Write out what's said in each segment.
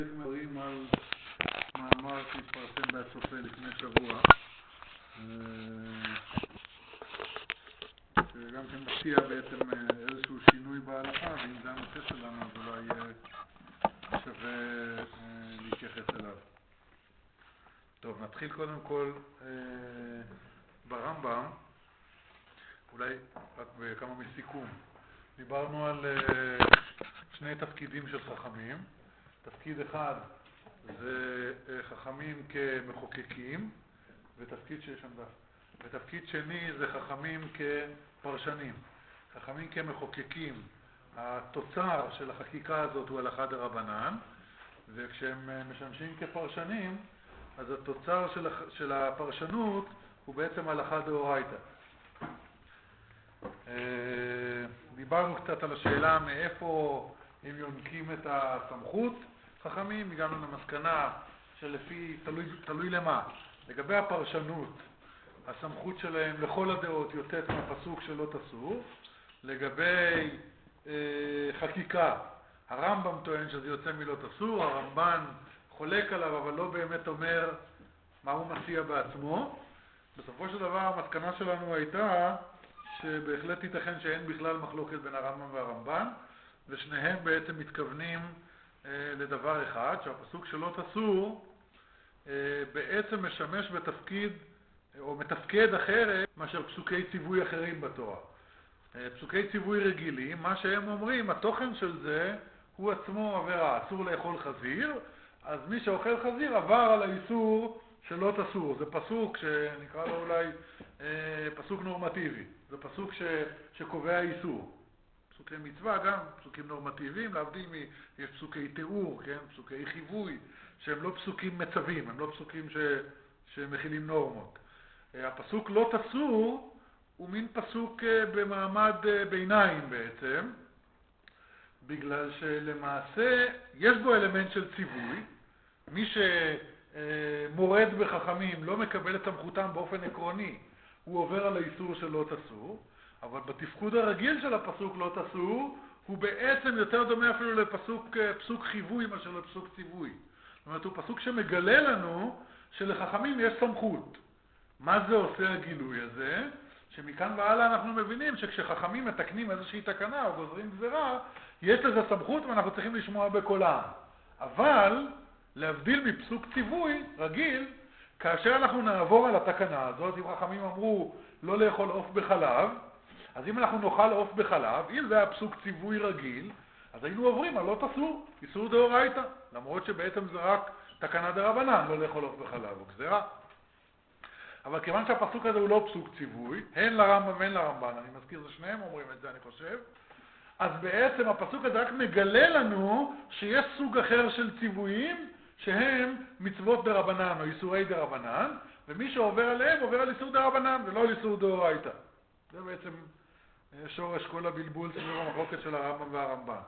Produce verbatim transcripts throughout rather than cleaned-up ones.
מדברים על מאמר שהתפרסם בהצופה לפני שבוע, שגם כן מציע בעצם איזשהו שינוי בהלכה, ואם זה הנושא שלנו אז אולי שווה להתייחס אליו. טוב, נתחיל קודם כל ברמב"ם, אולי רק בכמה מסיכום. דיברנו על שני תפקידים של חכמים. תפקיד אחד זה חכמים כמחוקקים, ותפקיד שיש שם דף. ותפקיד שני זה חכמים כפרשנים. חכמים כמחוקקים, התוצר של החקיקה הזאת הוא הלכה דרבנן, וכשהם משמשים כפרשנים, אז התוצר של, של הפרשנות הוא בעצם הלכה דאורייתא. דיברנו קצת על השאלה מאיפה הם יונקים את הסמכות. חכמים, הגענו למסקנה שלפי, תלוי, תלוי למה. לגבי הפרשנות, הסמכות שלהם לכל הדעות יוצאת מהפסוק שלא תסור. לגבי אה, חקיקה, הרמב"ם טוען שזה יוצא מלא תסור, הרמב"ן חולק עליו, אבל לא באמת אומר מה הוא מציע בעצמו. בסופו של דבר, המסקנה שלנו הייתה שבהחלט ייתכן שאין בכלל מחלוקת בין הרמב"ם והרמב"ן, ושניהם בעצם מתכוונים אה, לדבר אחד, שהפסוק שלא תסור אה, בעצם משמש בתפקיד, או מתפקד אחרת מאשר פסוקי ציווי אחרים בתורה. אה, פסוקי ציווי רגילים, מה שהם אומרים, התוכן של זה הוא עצמו עבירה, אסור לאכול חזיר, אז מי שאוכל חזיר עבר על האיסור שלא תסור. זה פסוק שנקרא לו אולי אה, פסוק נורמטיבי, זה פסוק ש, שקובע איסור. פסוקי מצווה גם, פסוקים נורמטיביים, להבדיל מ... יש פסוקי תיאור, כן? פסוקי חיווי, שהם לא פסוקים מצווים, הם לא פסוקים ש... שמכילים נורמות. הפסוק לא תסור הוא מין פסוק במעמד ביניים בעצם, בגלל שלמעשה יש בו אלמנט של ציווי. מי שמורד בחכמים לא מקבל את סמכותם באופן עקרוני, הוא עובר על האיסור שלא תסור, אבל בתפקוד הרגיל של הפסוק לא תסור, הוא בעצם יותר דומה אפילו לפסוק פסוק חיווי מאשר לפסוק ציווי. זאת אומרת, הוא פסוק שמגלה לנו שלחכמים יש סמכות. מה זה עושה הגילוי הזה? שמכאן והלאה אנחנו מבינים שכשחכמים מתקנים איזושהי תקנה או גוזרים גזרה, יש לזה סמכות ואנחנו צריכים לשמוע בקולם. אבל, להבדיל מפסוק ציווי רגיל, כאשר אנחנו נעבור על התקנה הזאת, אם חכמים אמרו לא לאכול עוף בחלב, אז אם אנחנו נאכל עוף בחלב, אם זה היה פסוק ציווי רגיל, אז היינו עוברים על לא תסור, איסור דאורייתא, למרות שבעצם זה רק תקנה דרבנן, לא לאכול עוף בחלב, או גזירה. אבל כיוון שהפסוק הזה הוא לא פסוק ציווי, הן לרמב"ם והן לרמב"ן, אני מזכיר, זה שניהם אומרים את זה, אני חושב, אז בעצם הפסוק הזה רק מגלה לנו שיש סוג אחר של ציוויים, שהם מצוות דרבנן או איסורי דרבנן, ומי שעובר עליהם עובר על איסור דרבנן ולא על איסור דאורייתא. זה בעצם שורש כל הבלבול סביב המחלוקת של הרמב"ם והרמב"ן.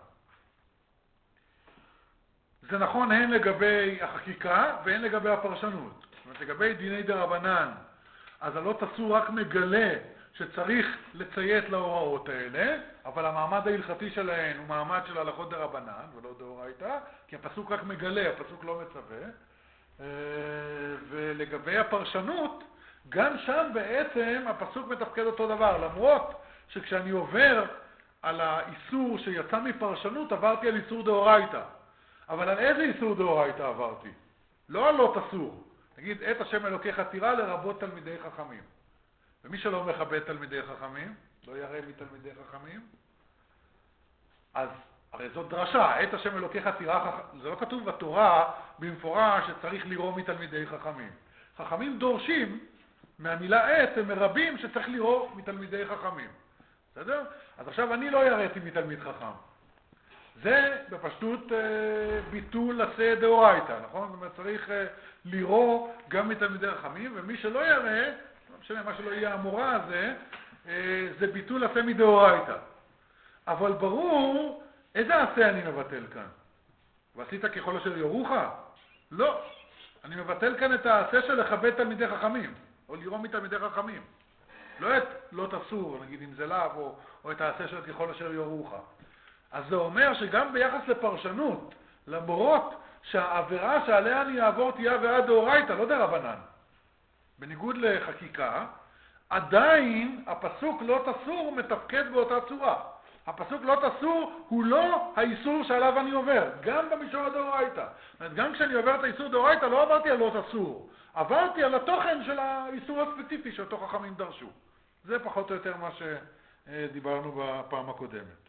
זה נכון הן לגבי החקיקה והן לגבי הפרשנות. זאת אומרת, לגבי דיני דרבנן, אז הלא תסור רק מגלה שצריך לציית להוראות האלה, אבל המעמד ההלכתי שלהן הוא מעמד של הלכות דרבנן ולא דאורייתא, כי הפסוק רק מגלה, הפסוק לא מצווה. ולגבי הפרשנות, גם שם בעצם הפסוק מתפקד אותו דבר, למרות שכשאני עובר על האיסור שיצא מפרשנות, עברתי על איסור דאורייתא. אבל על איזה איסור דאורייתא עברתי? לא על לא תסור. נגיד, את השם אלוקיך תירא לרבות תלמידי חכמים. ומי שלא מכבד תלמידי חכמים, לא ירא מתלמידי חכמים, אז הרי זאת דרשה, את השם אלוקיך תירא, זה לא כתוב בתורה במפורש שצריך לירוא מתלמידי חכמים. חכמים דורשים מהמילה עת, הם מרבים שצריך לירוא מתלמידי חכמים. בסדר? אז עכשיו אני לא יראתי מתלמיד חכם. זה בפשטות אה, ביטול עשה דאורייתא, נכון? זאת אומרת, צריך אה, לירוא גם מתלמידי חכמים, ומי שלא יראה, לא משנה מה שלא יהיה המורה הזה, אה, זה ביטול עשה מדאורייתא. אבל ברור, איזה עשה אני מבטל כאן? ועשית ככל אשר יורוך? לא. אני מבטל כאן את העשה של לכבד תלמידי חכמים, או לירוא מתלמידי חכמים. לא את לא תסור, נגיד אם זה לאו, או, או את העשה של ככל אשר יורוך. אז זה אומר שגם ביחס לפרשנות, למרות שהעבירה שעליה אני אעבור תהיה עבירה דאורייתא, לא דרבנן. בניגוד לחקיקה, עדיין הפסוק לא תסור מתפקד באותה צורה. הפסוק לא תסור הוא לא האיסור שעליו אני עובר, גם במישור הדאורייתא. גם כשאני עובר את האיסור דאורייתא לא עברתי על לא תסור, עברתי על התוכן של האיסור הספציפי שאותו חכמים דרשו. זה פחות או יותר מה שדיברנו בפעם הקודמת.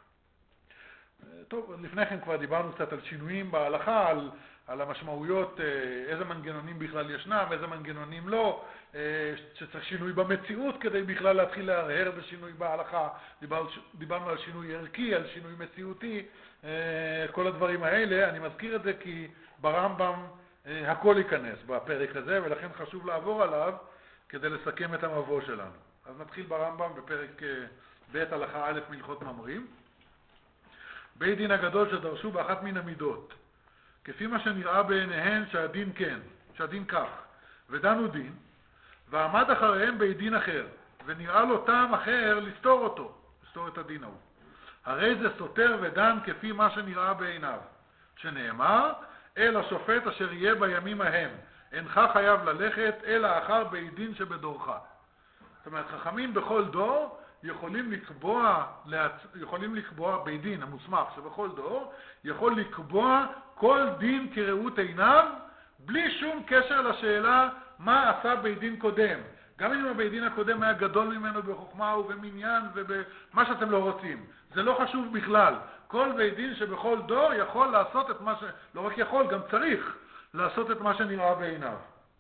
טוב, לפני כן כבר דיברנו קצת על שינויים בהלכה, על, על המשמעויות, איזה מנגנונים בכלל ישנם, איזה מנגנונים לא, שצריך שינוי במציאות כדי בכלל להתחיל להרהר בשינוי בהלכה. דיבר, דיברנו על שינוי ערכי, על שינוי מציאותי, כל הדברים האלה. אני מזכיר את זה כי ברמב"ם הכל ייכנס בפרק הזה, ולכן חשוב לעבור עליו כדי לסכם את המבוא שלנו. אז נתחיל ברמב"ם בפרק ב' הלכה א' מלכות ממרים. בית דין הגדול שדרשו באחת מן המידות, כפי מה שנראה בעיניהן שהדין כן, שהדין כך, ודנו דין, ועמד אחריהם בית דין אחר, ונראה לו טעם אחר לסתור אותו, לסתור את הדין ההוא. הרי זה סותר ודן כפי מה שנראה בעיניו, שנאמר, אל השופט אשר יהיה בימים ההם, אינך חייב ללכת אלא אחר בית דין שבדורך. זאת אומרת, חכמים בכל דור יכולים לקבוע, יכולים לקבוע בית דין המוסמך שבכל דור, יכול לקבוע כל דין כראות עיניו, בלי שום קשר לשאלה מה עשה בית דין קודם. גם אם הבית דין הקודם היה גדול ממנו בחוכמה ובמניין ובמה שאתם לא רוצים. זה לא חשוב בכלל. כל בית דין שבכל דור יכול לעשות את מה ש... לא רק יכול, גם צריך לעשות את מה שנראה בעיניו.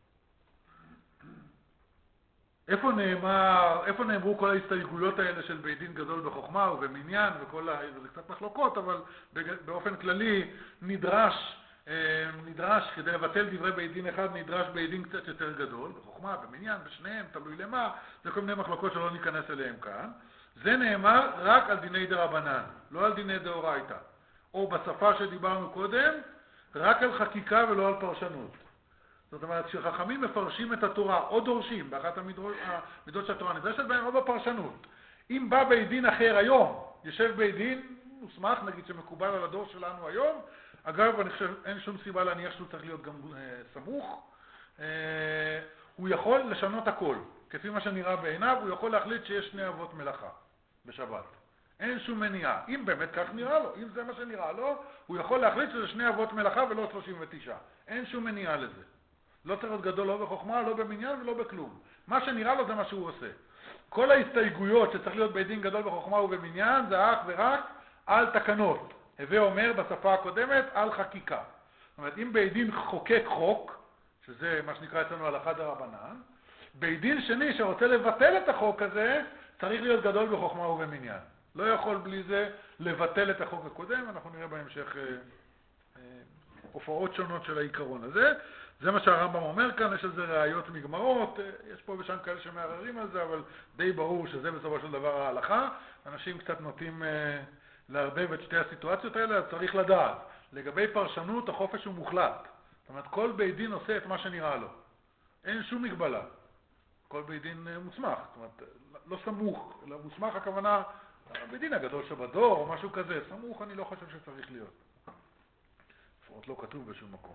איפה נאמר, איפה נאמרו כל ההסתייגויות האלה של בית דין גדול בחוכמה ובמניין וכל ה... זה קצת מחלוקות, אבל באופן כללי נדרש, נדרש, כדי לבטל דברי בית דין אחד, נדרש בית דין קצת יותר גדול, בחוכמה, במניין, בשניהם, תלוי למה, זה כל מיני מחלוקות שלא ניכנס אליהם כאן. זה נאמר רק על דיני דרבנן, לא על דיני דאורייתא. או בשפה שדיברנו קודם, רק על חקיקה ולא על פרשנות. זאת אומרת, כשחכמים מפרשים את התורה או דורשים באחת המידות של התורה נדרשת בהם או בפרשנות. אם בא בית דין אחר היום, יושב בית דין מוסמך, נגיד שמקובל על הדור שלנו היום, אגב, אני חושב, אין שום סיבה להניח שהוא צריך להיות גם אה, סמוך, אה, הוא יכול לשנות הכל. כפי מה שנראה בעיניו, הוא יכול להחליט שיש שני אבות מלאכה בשבת. אין שום מניעה. אם באמת כך נראה לו, אם זה מה שנראה לו, הוא יכול להחליט שזה שני אבות מלאכה ולא שלושים ותשע. אין שום מניעה לזה. לא צריך להיות גדול לא בחוכמה, לא במניין ולא בכלום. מה שנראה לו זה מה שהוא עושה. כל ההסתייגויות שצריך להיות בית דין גדול בחוכמה ובמניין, זה אך ורק על תקנות. הווה אומר בשפה הקודמת על חקיקה. זאת אומרת, אם בית דין חוקק חוק, שזה מה שנקרא אצלנו הלכה דרבנן, בית דין שני שרוצה לבטל את החוק הזה, צריך להיות גדול בחוכמה ובמניין. לא יכול בלי זה לבטל את החוק הקודם, אנחנו נראה בהמשך אה, אה, הופעות שונות של העיקרון הזה. זה מה שהרמב"ם אומר כאן, יש איזה ראיות מגמרות, יש פה ושם כאלה שמערערים על זה, אבל די ברור שזה בסופו של דבר ההלכה. אנשים קצת נוטים אה, לערבב את שתי הסיטואציות האלה, אז צריך לדעת. לגבי פרשנות, החופש הוא מוחלט. זאת אומרת, כל בית דין עושה את מה שנראה לו. אין שום מגבלה. כל בית דין אה, מוסמך, זאת אומרת, לא סמוך, אלא מוסמך הכוונה, בית דין הגדול שבדור או משהו כזה. סמוך אני לא חושב שצריך להיות. לפחות לא כתוב בשום מקום.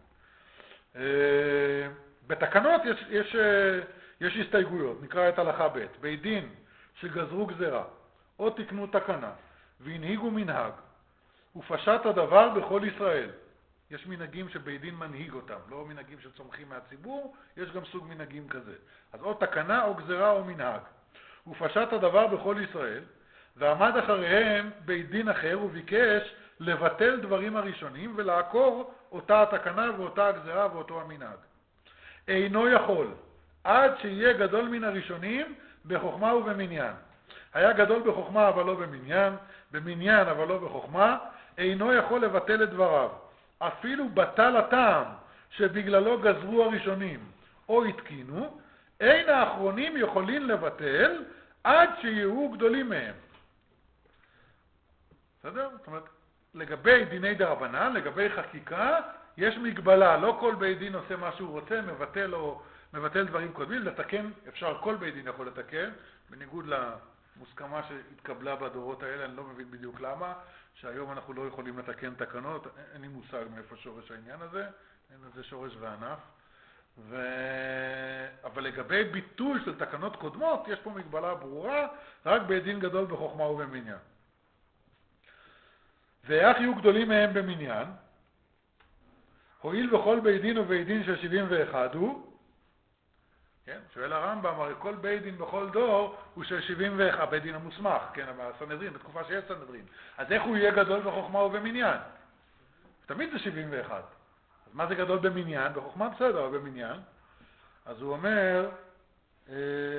בתקנות יש, יש, יש הסתייגויות, נקרא את הלכה ב'. בית דין שגזרו גזרה או תקנו תקנה והנהיגו מנהג ופשט הדבר בכל ישראל. יש מנהגים שבית דין מנהיג אותם, לא מנהגים שצומחים מהציבור, יש גם סוג מנהגים כזה. אז או תקנה או גזרה או מנהג. ופשט הדבר בכל ישראל, ועמד אחריהם בית דין אחר וביקש לבטל דברים הראשונים ולעקור אותה התקנה ואותה הגזרה ואותו המנהג. אינו יכול, עד שיהיה גדול מן הראשונים בחוכמה ובמניין. היה גדול בחוכמה אבל לא במניין, במניין אבל לא בחוכמה, אינו יכול לבטל את דבריו. אפילו בטל הטעם שבגללו גזרו הראשונים או התקינו, אין האחרונים יכולים לבטל עד שיהיו גדולים מהם. בסדר? זאת אומרת, לגבי דיני דרבנן, לגבי חקיקה, יש מגבלה. לא כל בית דין עושה מה שהוא רוצה, מבטל או מבטל דברים קודמים. לתקן, אפשר, כל בית דין יכול לתקן, בניגוד מוסכמה שהתקבלה בדורות האלה, אני לא מבין בדיוק למה, שהיום אנחנו לא יכולים לתקן תקנות, אין לי מושג מאיפה שורש העניין הזה, אין לזה שורש וענף. ו... אבל לגבי ביטוי של תקנות קודמות, יש פה מגבלה ברורה, רק בית דין גדול בחוכמה ובמניין. ואיך יהיו גדולים מהם במניין? הואיל בכל בית דין ובית דין של שבעים ואחת הוא, כן, שואל הרמב"ם, הרי כל בית דין בכל דור הוא של שבעים ואחת, בית דין המוסמך, כן, הסנהדרין, בתקופה שיש סנהדרין. אז איך הוא יהיה גדול בחוכמה ובמניין? תמיד זה שבעים ואחת. אז מה זה גדול במניין? בחוכמה בסדר, אבל במניין. אז הוא אומר, אה,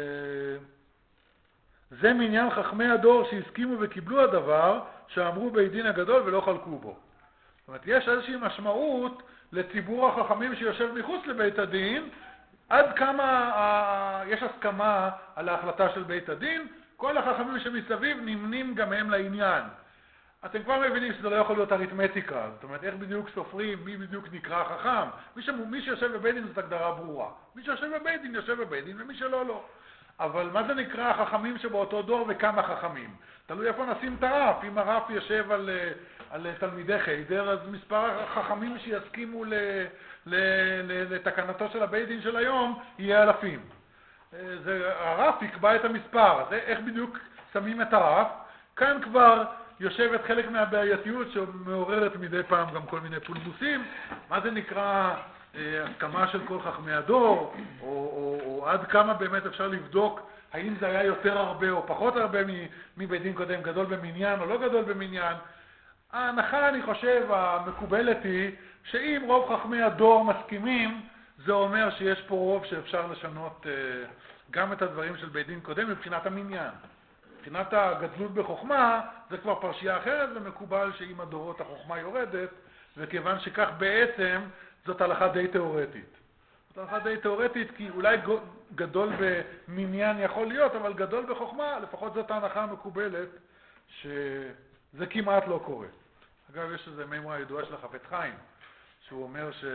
זה מניין חכמי הדור שהסכימו וקיבלו הדבר, שאמרו בית דין הגדול ולא חלקו בו. זאת אומרת, יש איזושהי משמעות לציבור החכמים שיושב מחוץ לבית הדין, עד כמה אה, יש הסכמה על ההחלטה של בית הדין, כל החכמים שמסביב נמנים גם הם לעניין. אתם כבר מבינים שזה לא יכול להיות אריתמטיקה, זאת אומרת, איך בדיוק סופרים, מי בדיוק נקרא חכם. מי, ש... מי שיושב בבית דין זאת הגדרה ברורה. מי שיושב בבית דין יושב בבית דין, ומי שלא, לא. אבל מה זה נקרא החכמים שבאותו דור וכמה חכמים? תלוי איפה נשים את הרף. אם הרף יושב על, על תלמידי חיידר, אז מספר החכמים שיסכימו ל... ל... ל... לתקנתו של הבית דין של היום יהיה אלפים. זה... הרף יקבע את המספר. אז איך בדיוק שמים את הרף? כאן כבר יושבת חלק מהבעייתיות שמעוררת מדי פעם גם כל מיני פולמוסים. מה זה נקרא הסכמה של כל חכמי הדור, או, או, או עד כמה באמת אפשר לבדוק האם זה היה יותר הרבה או פחות הרבה מבית דין קודם, גדול במניין או לא גדול במניין. ההנחה, אני חושב, המקובלת היא שאם רוב חכמי הדור מסכימים, זה אומר שיש פה רוב שאפשר לשנות גם את הדברים של בית דין קודם מבחינת המניין. מבחינת הגדלות בחוכמה, זה כבר פרשייה אחרת, ומקובל שעם הדורות החוכמה יורדת, וכיוון שכך בעצם זאת הלכה די תיאורטית. זאת הלכה די תיאורטית, כי אולי גדול במניין יכול להיות, אבל גדול בחוכמה, לפחות זאת ההנחה המקובלת, שזה כמעט לא קורה. אגב, יש איזו מימרה ידועה של החפץ חיים, שהוא אומר ש...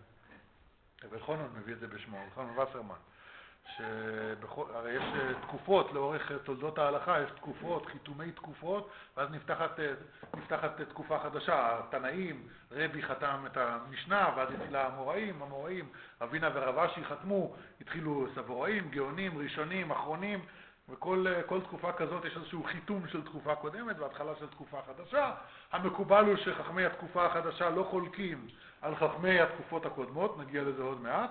אבל חונון מביא את זה בשמו, חונון וסרמן. שהרי יש תקופות לאורך תולדות ההלכה, יש תקופות, חיתומי תקופות, ואז נפתחת, נפתחת תקופה חדשה. התנאים, רבי חתם את המשנה, ואז התחילה המוראים, המוראים, רבינה ורבשי חתמו, התחילו סבוראים, גאונים, ראשונים, אחרונים, וכל כל תקופה כזאת יש איזשהו חיתום של תקופה קודמת והתחלה של תקופה חדשה. המקובל הוא שחכמי התקופה החדשה לא חולקים על חכמי התקופות הקודמות, נגיע לזה עוד מעט.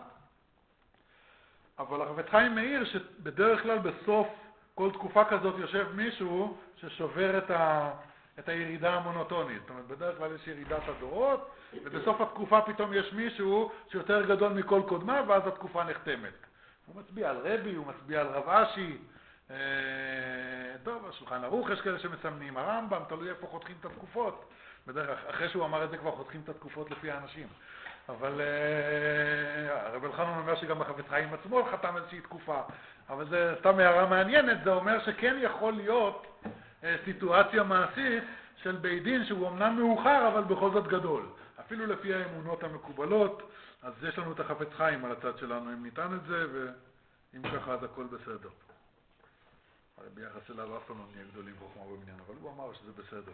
אבל החפץ חיים מעיר שבדרך כלל בסוף כל תקופה כזאת יושב מישהו ששובר את, ה, את הירידה המונוטונית. זאת אומרת, בדרך כלל יש ירידת הדורות, ובסוף התקופה פתאום יש מישהו שיותר גדול מכל קודמה, ואז התקופה נחתמת. הוא מצביע על רבי, הוא מצביע על רב אשי, אה, טוב, השולחן ערוך יש כאלה שמסמנים, הרמב"ם, תלוי איפה חותכים את התקופות. בדרך, אחרי שהוא אמר את זה כבר חותכים את התקופות לפי האנשים. אבל הרב אלחנון אומר שגם החפץ חיים עצמו חתם איזושהי תקופה, אבל זה סתם הערה מעניינת. זה אומר שכן יכול להיות סיטואציה מעשית של בית דין שהוא אמנם מאוחר אבל בכל זאת גדול, אפילו לפי האמונות המקובלות. אז יש לנו את החפץ חיים על הצד שלנו אם ניתן את זה, ואם ככה אז הכל בסדר. ביחס אליו אף פעם לא נהיה גדולים בחוכמה ובמניין, אבל הוא אמר שזה בסדר.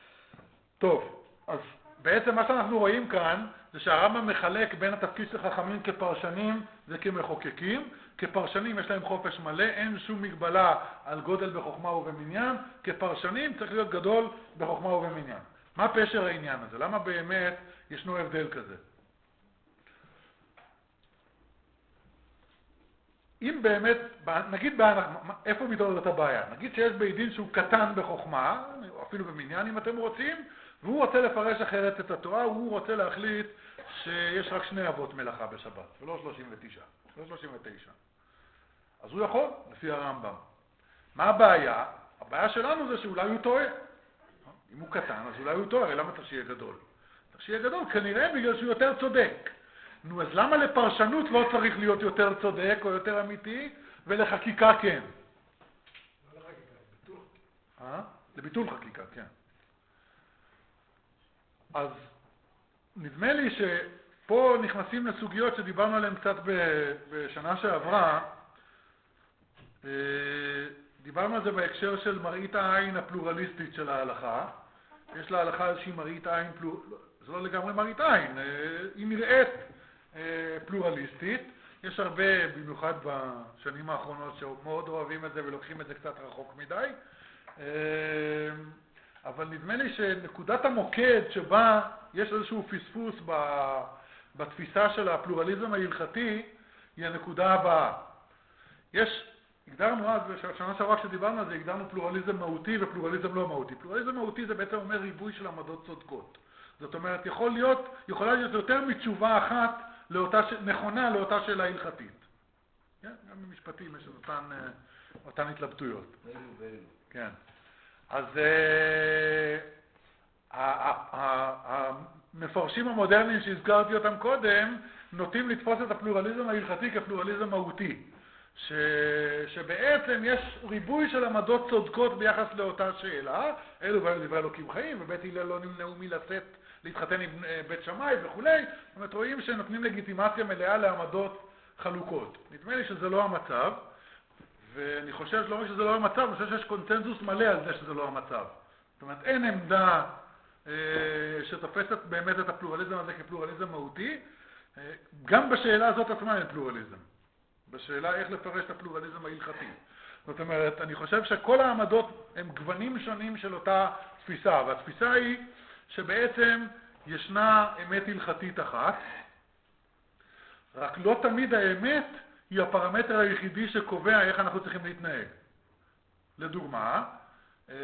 טוב, אז בעצם מה שאנחנו רואים כאן זה שהרמב"ם מחלק בין התפקיד של חכמים כפרשנים וכמחוקקים. כפרשנים יש להם חופש מלא, אין שום מגבלה על גודל בחוכמה ובמניין. כפרשנים צריך להיות גדול בחוכמה ובמניין. מה פשר העניין הזה? למה באמת ישנו הבדל כזה? אם באמת, נגיד איפה מתעוררת הבעיה? נגיד שיש בית דין שהוא קטן בחוכמה, אפילו במניין אם אתם רוצים, והוא רוצה לפרש אחרת את התורה, הוא רוצה להחליט שיש רק שני אבות מלאכה בשבת, ולא שלושים ותשע, לא שלושים ותשע. אז הוא יכול, לפי הרמב"ם. מה הבעיה? הבעיה שלנו זה שאולי הוא טועה. אם הוא קטן, אז אולי הוא טועה, הרי למה צריך שיהיה גדול? צריך שיהיה גדול, כנראה בגלל שהוא יותר צודק. נו, אז למה לפרשנות לא צריך להיות יותר צודק או יותר אמיתי, ולחקיקה כן? לא לחקיקה, לביטול. אה? לביטול חקיקה, כן. אז נדמה לי שפה נכנסים לסוגיות שדיברנו עליהן קצת בשנה שעברה, דיברנו על זה בהקשר של מראית העין הפלורליסטית של ההלכה. יש להלכה איזושהי מראית עין, פלור... זה לא לגמרי מראית עין, היא נראית פלורליסטית. יש הרבה, במיוחד בשנים האחרונות, שמאוד אוהבים את זה ולוקחים את זה קצת רחוק מדי. אבל נדמה לי שנקודת המוקד שבה יש איזשהו פספוס בתפיסה של הפלורליזם ההלכתי היא הנקודה הבאה. יש, הגדרנו אז, בשנה שעברה כשדיברנו על זה, הגדרנו פלורליזם מהותי ופלורליזם לא מהותי. פלורליזם מהותי זה בעצם אומר ריבוי של עמדות צודקות. זאת אומרת, יכול להיות, יכולה להיות יותר מתשובה אחת לאותה, נכונה לאותה שאלה הלכתית. כן? גם במשפטים יש אותן, אותן התלבטויות. ואלו ואלו. כן. אז המפרשים המודרניים שהזכרתי אותם קודם, נוטים לתפוס את הפלורליזם ההלכתי כפלורליזם מהותי. ש... שבעצם יש ריבוי של עמדות צודקות ביחס לאותה שאלה, אלו ואלו דברי אלוקים חיים, ובית הלל לא נמנעו מלצאת, להתחתן עם בית שמאי וכולי. זאת אומרת, רואים שנותנים לגיטימציה מלאה לעמדות חלוקות. נדמה לי שזה לא המצב, ואני חושב שלא רק שזה לא המצב, אני חושב שיש קונצנזוס מלא על זה שזה לא המצב. זאת אומרת, אין עמדה אה, שתופסת באמת את הפלורליזם הזה כפלורליזם מהותי. אה, גם בשאלה הזאת עצמה אין פלורליזם. בשאלה איך לפרש את הפלורליזם ההלכתי. זאת אומרת, אני חושב שכל העמדות הם גוונים שונים של אותה תפיסה, והתפיסה היא שבעצם ישנה אמת הלכתית אחת, רק לא תמיד האמת היא הפרמטר היחידי שקובע איך אנחנו צריכים להתנהג. לדוגמה, אה,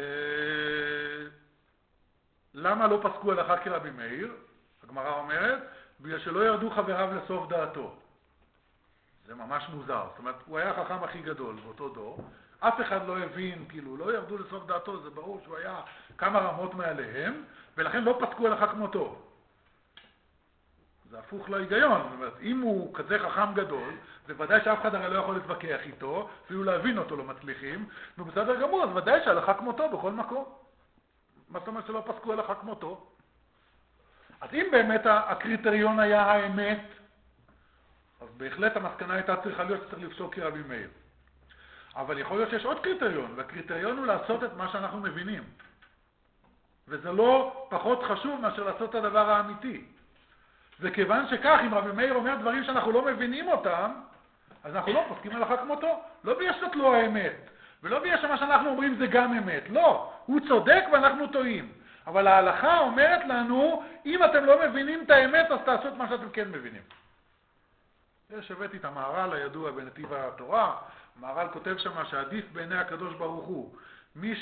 למה לא פסקו הלכה כרבי מאיר? הגמרא אומרת, בגלל שלא ירדו חבריו לסוף דעתו. זה ממש מוזר. זאת אומרת, הוא היה החכם הכי גדול באותו דור. אף אחד לא הבין, כאילו, לא ירדו לסוף דעתו, זה ברור שהוא היה כמה רמות מעליהם, ולכן לא פסקו הלכה כמותו. זה הפוך להיגיון. זאת אומרת, אם הוא כזה חכם גדול, זה ודאי שאף אחד הרי לא יכול להתווכח איתו, אפילו להבין אותו לא מצליחים, ובסדר גמור, אז ודאי שהלכה כמותו בכל מקום. מה זאת אומרת שלא פסקו הלכה כמותו? אז אם באמת הקריטריון היה האמת, אז בהחלט המסקנה הייתה צריכה להיות שצריך לפסוק כרבי מאיר. אבל יכול להיות שיש עוד קריטריון, והקריטריון הוא לעשות את מה שאנחנו מבינים. וזה לא פחות חשוב מאשר לעשות את הדבר האמיתי. וכיוון שכך, אם רבי מאיר אומר דברים שאנחנו לא מבינים אותם, אז אנחנו לא פוסקים הלכה כמותו. לא בגלל שזאת לא האמת, ולא בגלל שמה שאנחנו אומרים זה גם אמת. לא, הוא צודק ואנחנו טועים. אבל ההלכה אומרת לנו, אם אתם לא מבינים את האמת, אז תעשו את מה שאתם כן מבינים. יש הבאתי את המהר"ל הידוע בנתיב התורה. המהר"ל כותב שם שעדיף בעיני הקדוש ברוך הוא מי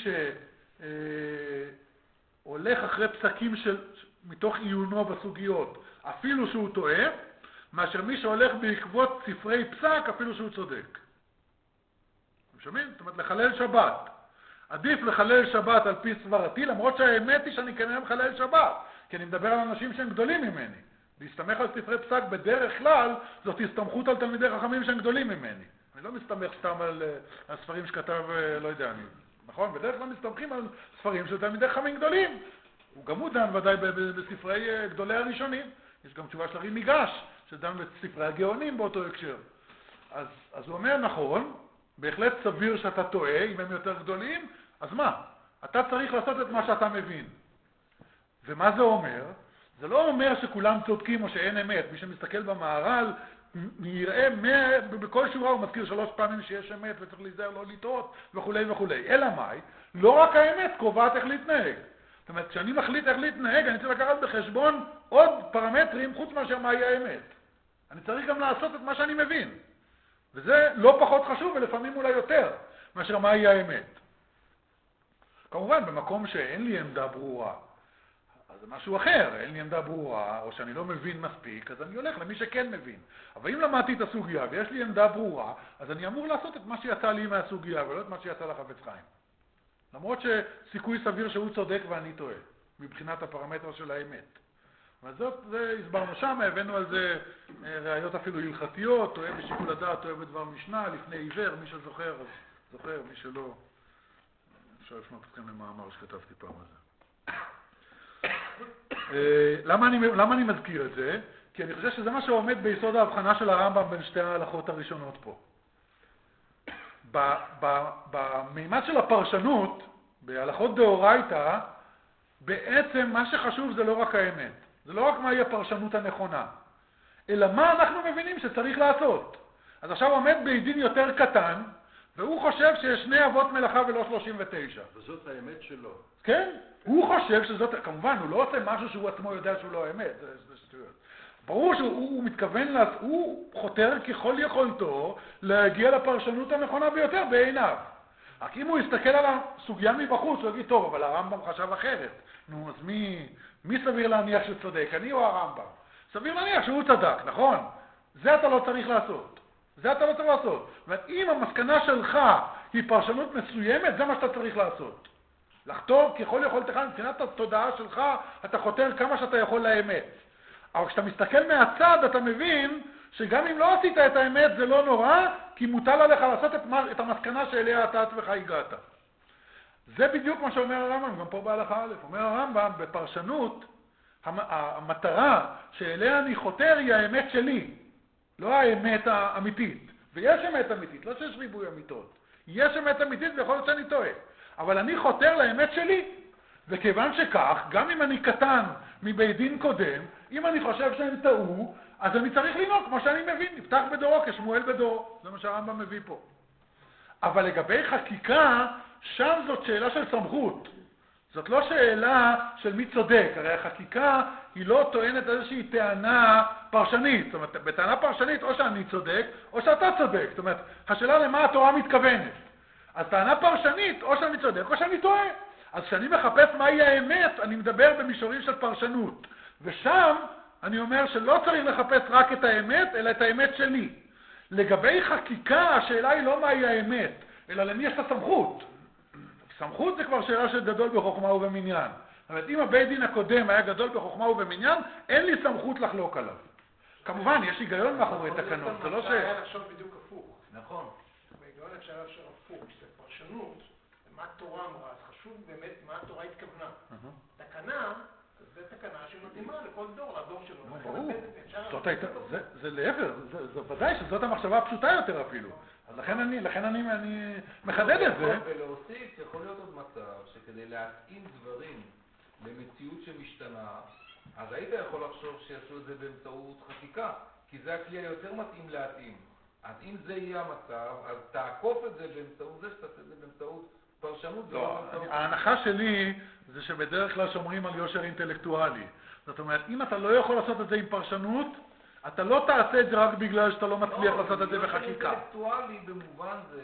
שהולך אחרי פסקים של, מתוך עיונו בסוגיות, אפילו שהוא טועה, מאשר מי שהולך בעקבות ספרי פסק, אפילו שהוא צודק. אתם שומעים? זאת אומרת, לחלל שבת. עדיף לחלל שבת על פי סברתי, למרות שהאמת היא שאני כנראה מחלל שבת, כי אני מדבר על אנשים שהם גדולים ממני. להסתמך על ספרי פסק בדרך כלל, זאת הסתמכות על תלמידי חכמים שהם גדולים ממני. אני לא מסתמך סתם על, על ספרים שכתב, לא יודע, אני, נכון? בדרך כלל מסתמכים על ספרים של תלמידי חכמים גדולים. הוא גם הוא דן ודאי בספרי גדולי הראשונים. יש גם תשובה של הרי מיגש, שדן בספרי הגאונים באותו הקשר. אז, אז הוא אומר, נכון, בהחלט סביר שאתה טועה, אם הם יותר גדולים, אז מה? אתה צריך לעשות את מה שאתה מבין. ומה זה אומר? זה לא אומר שכולם צודקים או שאין אמת. מי שמסתכל במהר"ל, יראה בכל שורה הוא מזכיר שלוש פעמים שיש אמת וצריך להיזהר לא לטעות וכו' וכו'. אלא מאי? לא רק האמת קובעת איך להתנהג. זאת אומרת, כשאני מחליט איך להתנהג, אני צריך לקחת בחשבון עוד פרמטרים חוץ מאשר מהי האמת. אני צריך גם לעשות את מה שאני מבין. וזה לא פחות חשוב ולפעמים אולי יותר מאשר מהי האמת. כמובן, במקום שאין לי עמדה ברורה, אז זה משהו אחר, אין לי עמדה ברורה, או שאני לא מבין מספיק, אז אני הולך למי שכן מבין. אבל אם למדתי את הסוגיה ויש לי עמדה ברורה, אז אני אמור לעשות את מה שיצא לי מהסוגיה, ולא את מה שיצא לחפץ חיים. למרות שסיכוי סביר שהוא צודק ואני טועה, מבחינת הפרמטר של האמת. וזאת, זה הסברנו שם, הבאנו על זה ראיות אפילו הלכתיות, טועה בשיקול הדעת, טועה בדבר משנה, לפני עיוור, מי שזוכר, אז זוכר, מי שלא, אפשר לפנות אתכם למאמר שכתבתי פעם על זה. למה אני, למה אני מזכיר את זה? כי אני חושב שזה מה שעומד ביסוד ההבחנה של הרמב"ם בין שתי ההלכות הראשונות פה. במימד של הפרשנות, בהלכות דאורייתא, בעצם מה שחשוב זה לא רק האמת. זה לא רק מהי הפרשנות הנכונה, אלא מה אנחנו מבינים שצריך לעשות. אז עכשיו עומד בית דין יותר קטן, והוא חושב שיש שני אבות מלאכה ולא שלושים ותשע. וזאת האמת שלו. כן? הוא חושב שזאת, כמובן, הוא לא עושה משהו שהוא עצמו יודע שהוא לא האמת. זה, זה שטויות. ברור שהוא הוא מתכוון, לה, הוא חותר ככל יכולתו להגיע לפרשנות הנכונה ביותר בעיניו. רק אם הוא יסתכל על הסוגיה מבחוץ, הוא יגיד, טוב, אבל הרמב"ם חשב אחרת. נו, אז מי, מי סביר להניח שצודק? אני או הרמב"ם? סביר להניח שהוא צדק, נכון? זה אתה לא צריך לעשות. זה אתה לא צריך לעשות. זאת אומרת, אם המסקנה שלך היא פרשנות מסוימת, זה מה שאתה צריך לעשות. לחתור ככל יכולתך, מבחינת התודעה שלך, אתה חותר כמה שאתה יכול לאמת. אבל כשאתה מסתכל מהצד, אתה מבין שגם אם לא עשית את האמת, זה לא נורא, כי מוטל עליך לעשות את, את המסקנה שאליה אתה עצמך הגעת. זה בדיוק מה שאומר הרמב"ם, גם פה בהלכה א', אומר הרמב"ם, בפרשנות, המטרה שאליה אני חותר היא האמת שלי, לא האמת האמיתית. ויש אמת אמיתית, לא שיש ריבוי אמיתות. יש אמת אמיתית ויכול להיות שאני טועה. אבל אני חותר לאמת שלי, וכיוון שכך, גם אם אני קטן מבית דין קודם, אם אני חושב שהם טעו, אז אני צריך לנהוג כמו שאני מבין, נפתח בדורו כשמואל בדורו. זה מה שהרמב"ם מביא פה. אבל לגבי חקיקה, שם זאת שאלה של סמכות. זאת לא שאלה של מי צודק. הרי החקיקה היא לא טוענת איזושהי טענה פרשנית. זאת אומרת, בטענה פרשנית או שאני צודק או שאתה צודק. זאת אומרת, השאלה למה התורה מתכוונת. אז טענה פרשנית או שאני צודק או שאני טועה. אז כשאני מחפש מהי האמת, אני מדבר במישורים של פרשנות. ושם אני אומר שלא צריך לחפש רק את האמת, אלא את האמת שלי. לגבי חקיקה, השאלה היא לא מהי האמת, אלא למי יש את הסמכות. סמכות זה כבר שאלה של גדול בחוכמה ובמניין. זאת אומרת, אם הבית דין הקודם היה גדול בחוכמה ובמניין, אין לי סמכות לחלוק עליו. כמובן, יש היגיון מאחורי תקנות, זה לא ש... היה לחשוב בדיוק הפוך. נכון. בהיגיון אפשר לחשוב הפוך, שזה פרשנות, מה התורה אמרה, אז חשוב באמת מה התורה התכוונה. תקנה, זה תקנה שמתאימה לכל דור, לדור שלו. ברור. זה לעבר, זה ודאי שזאת המחשבה הפשוטה יותר אפילו. אז לכן אני, לכן אני, אני מחדד את זה. ולהוסיף, יכול להיות עוד מצב שכדי להתאים דברים למציאות שמשתנה, אז היית יכול לחשוב שיעשו את זה באמצעות חקיקה, כי זה הכלי היותר מתאים להתאים. אז אם זה יהיה המצב, אז תעקוף את זה באמצעות זה, שתעשה את זה באמצעות פרשנות. לא, ההנחה שלי זה שבדרך כלל שומרים על יושר אינטלקטואלי. זאת אומרת, אם אתה לא יכול לעשות את זה עם פרשנות, אתה לא תעשה את זה רק בגלל שאתה לא מצליח לעשות את זה בחקיקה. יושר אינטלקטואלי במובן זה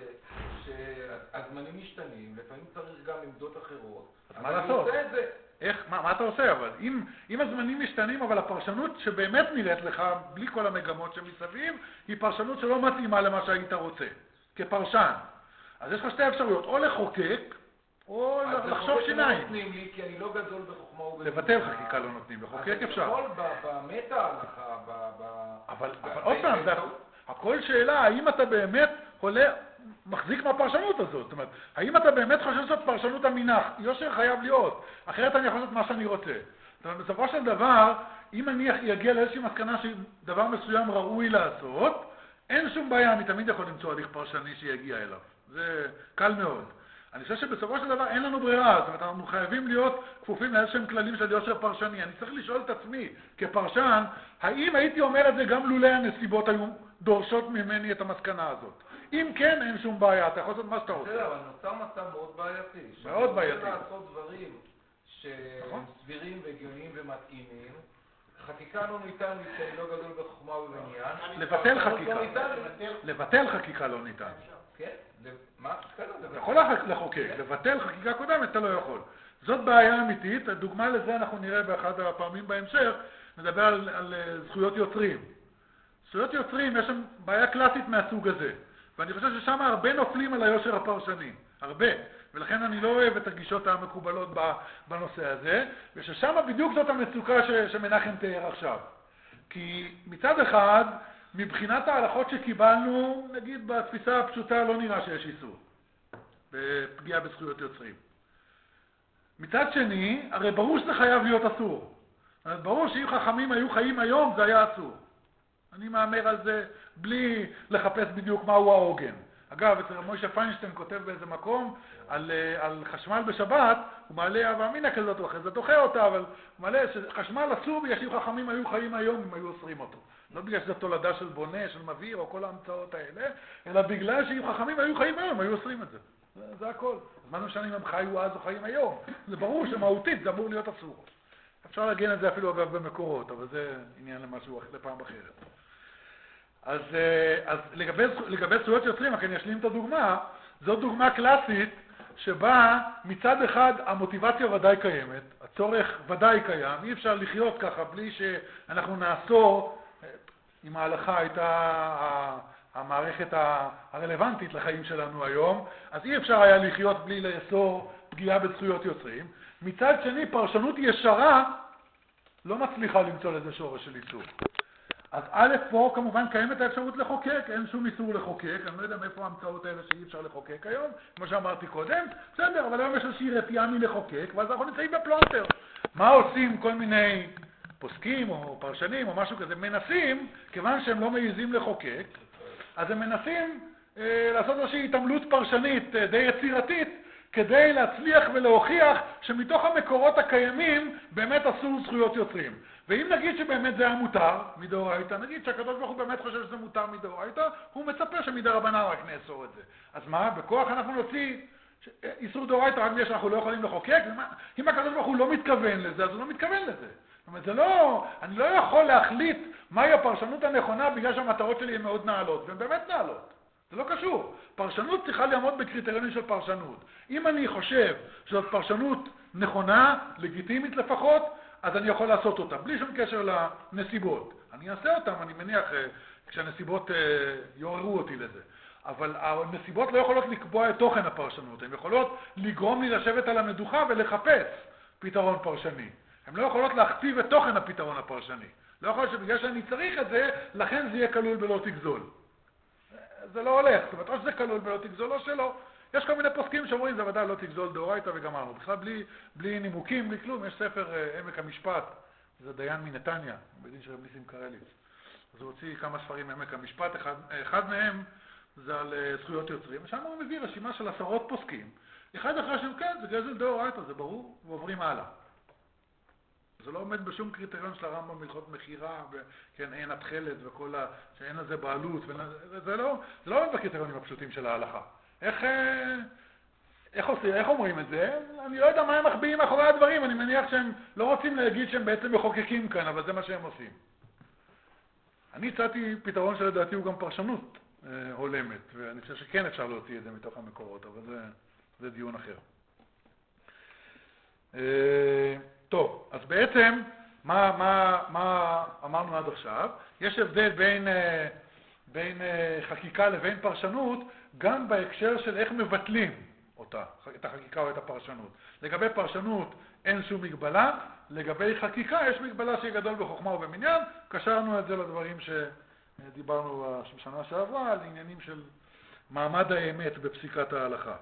שהזמנים משתנים, לפעמים צריך גם עמדות אחרות. אז מה לעשות? איך, מה, מה אתה עושה? אבל אם, אם הזמנים משתנים, אבל הפרשנות שבאמת נראית לך, בלי כל המגמות שמסביב, היא פרשנות שלא מתאימה למה שהיית רוצה, כפרשן. אז יש לך שתי אפשרויות, או לחוקק, או לחשוב שיניים. לא נותנים לי, כי אני לא גדול בחוכמה ובמניין. לבטל חקיקה לא נותנים, לחוקק אפשר. אז יכול במטה ההלכה, ב... אבל עוד פעם, הכל שאלה, האם אתה באמת עולה, מחזיק מהפרשנות הזאת. זאת אומרת, האם אתה באמת חושב שזאת פרשנות המינח? יושר חייב להיות, אחרת אני יכול לעשות מה שאני רוצה. זאת אומרת, בסופו של דבר, אם אני אגיע לאיזושהי מסקנה שדבר מסוים ראוי לעשות, אין שום בעיה, אני תמיד יכול למצוא הליך פרשני שיגיע אליו. זה קל מאוד. אני חושב שבסופו של דבר אין לנו ברירה, זאת אומרת, אנחנו חייבים להיות כפופים לאיזשהם כללים של יושר פרשני. אני צריך לשאול את עצמי, כפרשן, האם הייתי אומר את זה גם לולא הנסיבות היו דורשות ממני את המסקנה הזאת? אם כן, אין שום בעיה, אתה יכול לעשות מה שאתה רוצה. בסדר, אבל נוצר מצב מאוד בעייתי. מאוד בעייתי. שאתה לעשות דברים שהם סבירים והגיוניים ומתאימים, חקיקה לא ניתן, כי לא גדול בחוכמה ובמניין. לבטל חקיקה. לבטל חקיקה לא ניתן. כן? מה? אתה יכול לחוקק, לבטל חקיקה קודמת, אתה לא יכול. זאת בעיה אמיתית, הדוגמה לזה אנחנו נראה באחד הפעמים בהמשך, נדבר על, על זכויות יוצרים. זכויות יוצרים, יש שם בעיה קלאסית מהסוג הזה, ואני חושב ששם הרבה נופלים על היושר הפרשני, הרבה, ולכן אני לא אוהב את הגישות המקובלות בנושא הזה, וששם בדיוק זאת המצוקה ש, שמנחם תיאר עכשיו. כי מצד אחד, מבחינת ההלכות שקיבלנו, נגיד בתפיסה הפשוטה לא נראה שיש איסור בפגיעה בזכויות יוצרים. מצד שני, הרי ברור שזה חייב להיות אסור. ברור שאם חכמים היו חיים היום, זה היה אסור. אני מאמר על זה בלי לחפש בדיוק מהו העוגן. אגב, אצל מוישה פיינשטיין כותב באיזה מקום על, על חשמל בשבת, הוא מעלה אהבה אמינא כזאת או אחרת, זה דוחה אותה, אבל הוא מעלה שחשמל אסור בגלל שהיו חכמים היו חיים היום אם היו אוסרים אותו. לא בגלל שזה תולדה של בונה, של מביר או כל ההמצאות האלה, אלא בגלל שהיו חכמים היו חיים היום, היו אוסרים את זה. זה, זה הכל. אז מה משנה אם הם חיו אז או חיים היום? זה ברור שמהותית זה אמור להיות אסור. אפשר להגן את זה אפילו אגב במקורות, אבל זה עניין למשהו לפעם אחרת. אז, אז לגבי, לגבי זכויות יוצרים, רק אני אשלים את הדוגמה, זו דוגמה קלאסית שבה מצד אחד המוטיבציה ודאי קיימת, הצורך ודאי קיים, אי אפשר לחיות ככה בלי שאנחנו נאסור, אם ההלכה הייתה המערכת הרלוונטית לחיים שלנו היום, אז אי אפשר היה לחיות בלי לאסור פגיעה בזכויות יוצרים. מצד שני, פרשנות ישרה לא מצליחה למצוא לזה שורש של איסור. אז א' פה כמובן קיימת האפשרות לחוקק, אין שום איסור לחוקק, אני לא יודע מאיפה ההמצאות האלה שאי אפשר לחוקק היום, כמו שאמרתי קודם, בסדר, אבל היום יש איזושהי רתיעה מלחוקק, ואז אנחנו נמצאים בפלונטר. מה עושים כל מיני פוסקים או פרשנים או משהו כזה? מנסים, כיוון שהם לא מעיזים לחוקק, אז הם מנסים אה, לעשות איזושהי התעמלות פרשנית אה, די יצירתית, כדי להצליח ולהוכיח שמתוך המקורות הקיימים באמת אסור זכויות יוצרים. ואם נגיד שבאמת זה היה מותר מדאורייתא, נגיד שהקדוש ברוך הוא באמת חושב שזה מותר מדאורייתא, הוא מצפה שמדרבנן רק נאסור את זה. אז מה? בכוח אנחנו נוציא איסור דאורייתא רק בגלל שאנחנו לא יכולים לחוקק? אם הקדוש ברוך הוא לא מתכוון לזה, אז הוא לא מתכוון לזה. זאת אומרת, זה לא, אני לא יכול להחליט מהי הפרשנות הנכונה בגלל שהמטרות שלי הן מאוד נעלות, והן באמת נעלות. זה לא קשור. פרשנות צריכה לעמוד בקריטריונים של פרשנות. אם אני חושב שזאת פרשנות נכונה, לגיטימית לפחות, אז אני יכול לעשות אותה, בלי שום קשר לנסיבות. אני אעשה אותם, אני מניח, כשהנסיבות יעוררו אותי לזה. אבל הנסיבות לא יכולות לקבוע את תוכן הפרשנות, הן יכולות לגרום לי לשבת על המדוכה ולחפש פתרון פרשני. הן לא יכולות להכתיב את תוכן הפתרון הפרשני. לא יכול שבגלל שאני צריך את זה, לכן זה יהיה כלול בלא תגזול. זה לא הולך, זאת אומרת, או שזה כלול בלא תגזול או שלא. יש כל מיני פוסקים שאומרים, זה ודאי לא תגזול דאורייתא וגמרנו. בכלל בלי, בלי נימוקים, בלי כלום. יש ספר uh, עמק המשפט, זה דיין מנתניה, בדין של רב ניסים קרליץ. אז הוא הוציא כמה ספרים עמק המשפט, אחד, אחד מהם זה על uh, זכויות יוצרים, ושם הוא מביא רשימה של עשרות פוסקים. אחד אחרי שהם, כן, זה גזל דאורייתא, זה ברור, ועוברים הלאה. זה לא עומד בשום קריטריון של הרמב"ם בהלכות מחירה, וכן, אין התחלת וכל ה... שאין לזה בעלות, וזה לא, זה לא עומד בקריטריונים הפשוטים של ההלכה. איך, איך, עושים, איך אומרים את זה? אני לא יודע מה הם מחביאים מאחורי הדברים, אני מניח שהם לא רוצים להגיד שהם בעצם מחוקקים כאן, אבל זה מה שהם עושים. אני הצעתי פתרון שלדעתי הוא גם פרשנות אה, הולמת, ואני חושב שכן אפשר להוציא את זה מתוך המקורות, אבל זה, זה דיון אחר. אה, טוב, אז בעצם, מה, מה, מה אמרנו עד עכשיו? יש הבדל בין, בין חקיקה לבין פרשנות, גם בהקשר של איך מבטלים אותה, את החקיקה או את הפרשנות. לגבי פרשנות אין שום מגבלה, לגבי חקיקה יש מגבלה שהיא גדול בחוכמה ובמניין, קשרנו את זה לדברים שדיברנו בשנה שעברה, על עניינים של מעמד האמת בפסיקת ההלכה.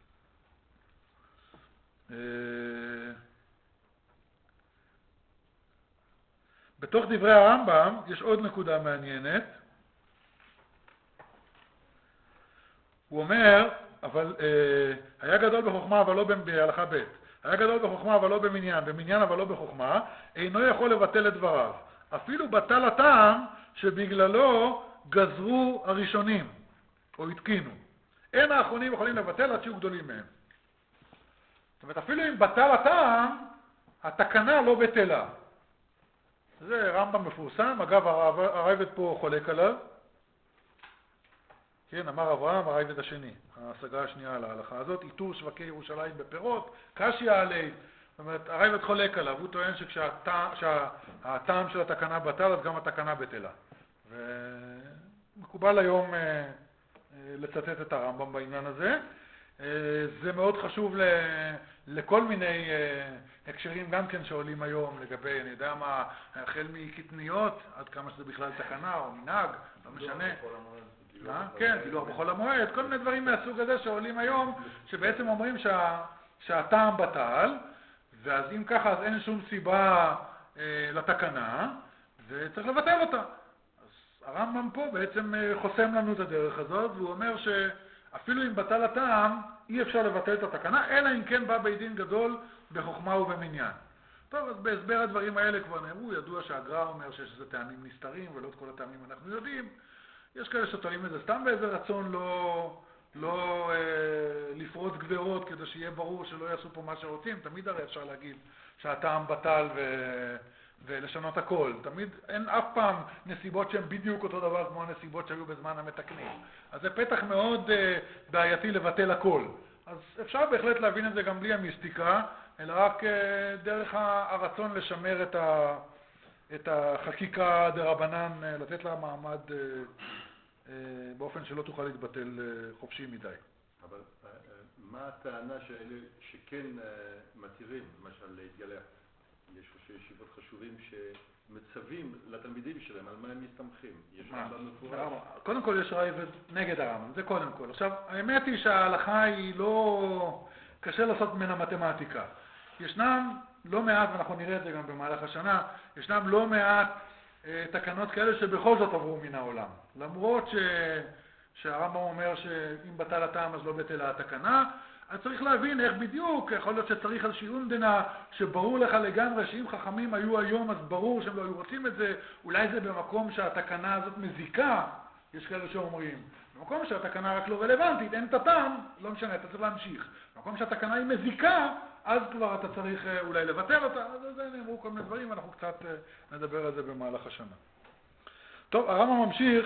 בתוך דברי הרמב"ם יש עוד נקודה מעניינת. הוא אומר, אבל אה, היה גדול בחוכמה אבל לא בהלכה ב', היה גדול בחוכמה אבל לא במניין, במניין אבל לא בחוכמה, אינו יכול לבטל את דבריו. אפילו בטל הטעם שבגללו גזרו הראשונים, או התקינו. אין האחרונים יכולים לבטל עד שיהיו גדולים מהם. זאת אומרת, אפילו אם בטל הטעם, התקנה לא בטלה. זה רמב"ם מפורסם, אגב הרייבד פה חולק עליו. כן, אמר אברהם, הרייבד השני, ההשגה השנייה על ההלכה הזאת, איתור שווקי ירושלים בפירות, קשיא עלי. זאת אומרת, הרייבד חולק עליו, הוא טוען שכשהטעם של התקנה בטל, אז גם התקנה בטלה. ומקובל היום לצטט את הרמב"ם בעניין הזה. זה מאוד חשוב לכל מיני הקשרים גם כן שעולים היום לגבי, אני יודע מה, החל מקטניות, עד כמה שזה בכלל תקנה או מנהג, לא משנה. כן, גילוח בחול המועד, כל מיני דברים מהסוג הזה שעולים היום, שבעצם אומרים שה, שהטעם בטל, ואז אם ככה אז אין שום סיבה אה, לתקנה, וצריך לבטל אותה. אז הרמב"ם פה בעצם חוסם לנו את הדרך הזאת, והוא אומר ש... אפילו אם בטל הטעם, אי אפשר לבטל את התקנה, אלא אם כן בא בית דין גדול בחוכמה ובמניין. טוב, אז בהסבר הדברים האלה כבר נאמרו, ידוע שהגר"א אומר שיש איזה טעמים נסתרים, ולא את כל הטעמים אנחנו יודעים. יש כאלה שטוענים את זה סתם באיזה רצון לא, לא אה, לפרוץ גדרות, כדי שיהיה ברור שלא יעשו פה מה שרוצים. תמיד הרי אפשר להגיד שהטעם בטל ו... ולשנות הכל. תמיד אין אף פעם נסיבות שהן בדיוק אותו דבר כמו הנסיבות שהיו בזמן המתקנים. אז זה פתח מאוד אה, בעייתי לבטל הכל. אז אפשר בהחלט להבין את זה גם בלי המיסטיקה, אלא רק אה, דרך הרצון לשמר את, ה, את החקיקה דרבנן, אה, לתת לה מעמד אה, אה, באופן שלא תוכל להתבטל אה, חופשי מדי. אבל אה, מה הטענה שאלה שכן אה, מתירים, למשל להתגלח? יש ראשי ישיבות חשובים שמצווים לתלמידים שלהם על מה הם מסתמכים. יש רמב"ם מפורש. קודם כל יש רייבד נגד הרמב"ם, זה קודם כל. עכשיו, האמת היא שההלכה היא לא... קשה לעשות ממנה מתמטיקה. ישנם לא מעט, ואנחנו נראה את זה גם במהלך השנה, ישנם לא מעט אה, תקנות כאלה שבכל זאת עברו מן העולם. למרות ש... שהרמב"ם אומר שאם בטל הטעם אז לא בטלה התקנה, אז צריך להבין איך בדיוק, יכול להיות שצריך על שיעון דנה, שברור לך לגמרי שאם חכמים היו היום, אז ברור שהם לא היו רוצים את זה, אולי זה במקום שהתקנה הזאת מזיקה, יש כאלה שאומרים, במקום שהתקנה רק לא רלוונטית, אין את הטעם, לא משנה, אתה צריך להמשיך. במקום שהתקנה היא מזיקה, אז כבר אתה צריך אולי לבטל אותה, אז זה נאמרו כל מיני דברים, אנחנו קצת נדבר על זה במהלך השנה. טוב, הרמב"ם ממשיך,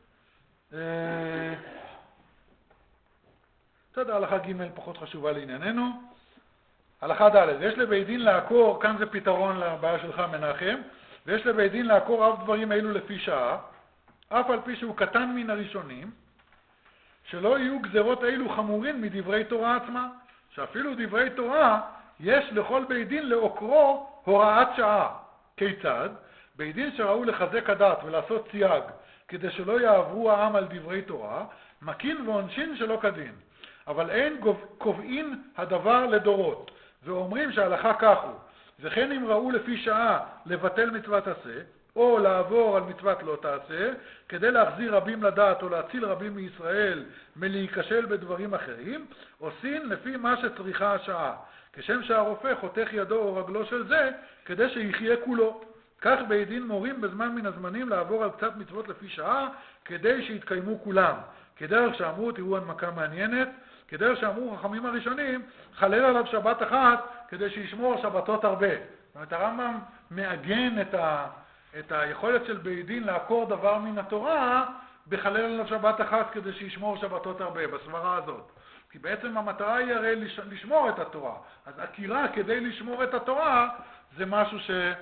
בסדר, הלכה ג' פחות חשובה לענייננו. הלכה ד', יש לבית דין לעקור, כאן זה פתרון לבעיה שלך מנחם, ויש לבית דין לעקור אף דברים אלו לפי שעה, אף על פי שהוא קטן מן הראשונים, שלא יהיו גזרות אלו חמורים מדברי תורה עצמה, שאפילו דברי תורה יש לכל בית דין לעוקרו הוראת שעה. כיצד? בית דין שראו לחזק הדת ולעשות סייג, כדי שלא יעברו העם על דברי תורה, מקין ועונשין שלא כדין. אבל אין קובעים הדבר לדורות, ואומרים שההלכה כך הוא. וכן אם ראו לפי שעה לבטל מצוות עשה, או לעבור על מצוות לא תעשה, כדי להחזיר רבים לדעת או להציל רבים מישראל מלהיכשל בדברים אחרים, עושים לפי מה שצריכה השעה. כשם שהרופא חותך ידו או רגלו של זה, כדי שיחיה כולו. כך בית דין מורים בזמן מן הזמנים לעבור על קצת מצוות לפי שעה, כדי שיתקיימו כולם. כדרך שאמרו, תראו הנמקה מעניינת, כדרך שאמרו חכמים הראשונים, חלל עליו שבת אחת, כדי שישמור שבתות הרבה. זאת אומרת, הרמב"ם מעגן את, ה, את היכולת של בית דין לעקור דבר מן התורה, בחלל עליו שבת אחת, כדי שישמור שבתות הרבה, בסברה הזאת. כי בעצם המטרה היא הרי לשמור את התורה. אז עקירה כדי לשמור את התורה, זה משהו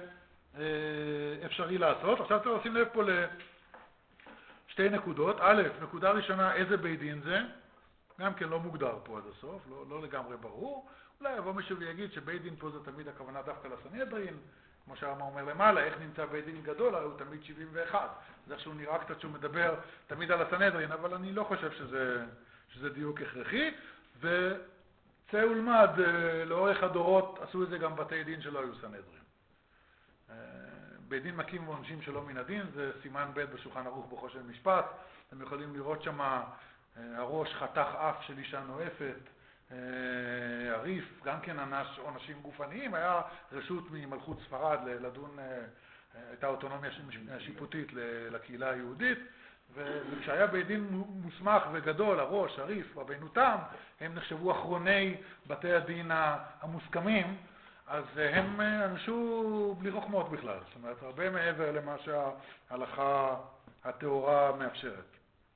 שאפשרי לעשות. עכשיו אתם עושים לב פה לשתי נקודות. א', נקודה ראשונה, איזה בית דין זה? גם כן לא מוגדר פה עד הסוף, לא, לא לגמרי ברור. אולי יבוא מישהו ויגיד שבית דין פה זה תמיד הכוונה דווקא לסנהדרין, כמו שהרמב"ם אומר למעלה, איך נמצא בית דין גדול, הרי הוא תמיד שבעים ואחת. זה איכשהו נראה קצת שהוא מדבר תמיד על הסנהדרין, אבל אני לא חושב שזה, שזה דיוק הכרחי. וצא ולמד, לאורך הדורות עשו את זה גם בתי דין שלא היו סנהדרין. בית דין מקים ועונשים שלא מן הדין, זה סימן ב' בשולחן ערוך בחושן משפט. אתם יכולים לראות שם הראש חתך אף של אישה נואפת, הריף, גם כן אנש עונשים גופניים, היה רשות ממלכות ספרד לדון, הייתה אוטונומיה שיפוטית לקהילה היהודית, וכשהיה בית דין מוסמך וגדול, הראש, הריף, רבנותם, הם נחשבו אחרוני בתי הדין המוסכמים, אז הם אנשו בלי חוכמות בכלל, זאת אומרת, הרבה מעבר למה שההלכה הטהורה מאפשרת.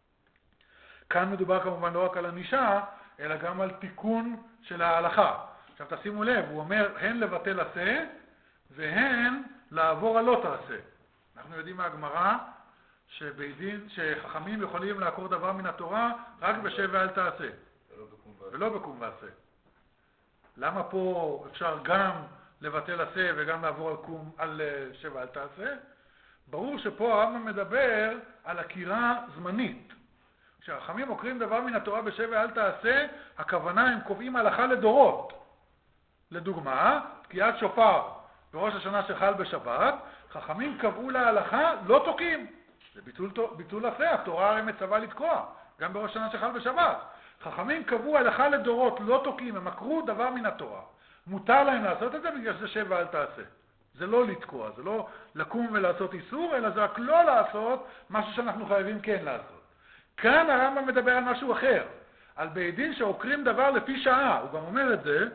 כאן מדובר כמובן לא רק על ענישה, אלא גם על תיקון של ההלכה. עכשיו תשימו לב, הוא אומר, הן לבטל עשה, והן לעבור על לא תעשה. אנחנו יודעים מהגמרא, שבדין, שחכמים יכולים לעקור דבר מן התורה, רק בשב ואל תעשה. ולא בקום ועשה. למה פה אפשר גם לבטל עשה וגם לעבור על, קום, על שב ואל תעשה? ברור שפה הרמב"ם מדבר על עקירה זמנית. כשהחכמים עוקרים דבר מן התורה בשב ואל תעשה, הכוונה הם קובעים הלכה לדורות. לדוגמה, תקיעת שופר בראש השנה שחל בשבת, חכמים קבעו להלכה לא תוקעים. זה ביטול, ביטול עשה, התורה הרי מצווה לתקוע, גם בראש השנה שחל בשבת. חכמים קבעו הלכה לדורות, לא תוקעים, הם עקרו דבר מן התורה. מותר להם לעשות את זה בגלל שזה שב ואל תעשה. זה לא לתקוע, זה לא לקום ולעשות איסור, אלא זה רק לא לעשות משהו שאנחנו חייבים כן לעשות. כאן הרמב"ם מדבר על משהו אחר, על בית דין שעוקרים דבר לפי שעה, הוא גם אומר את זה,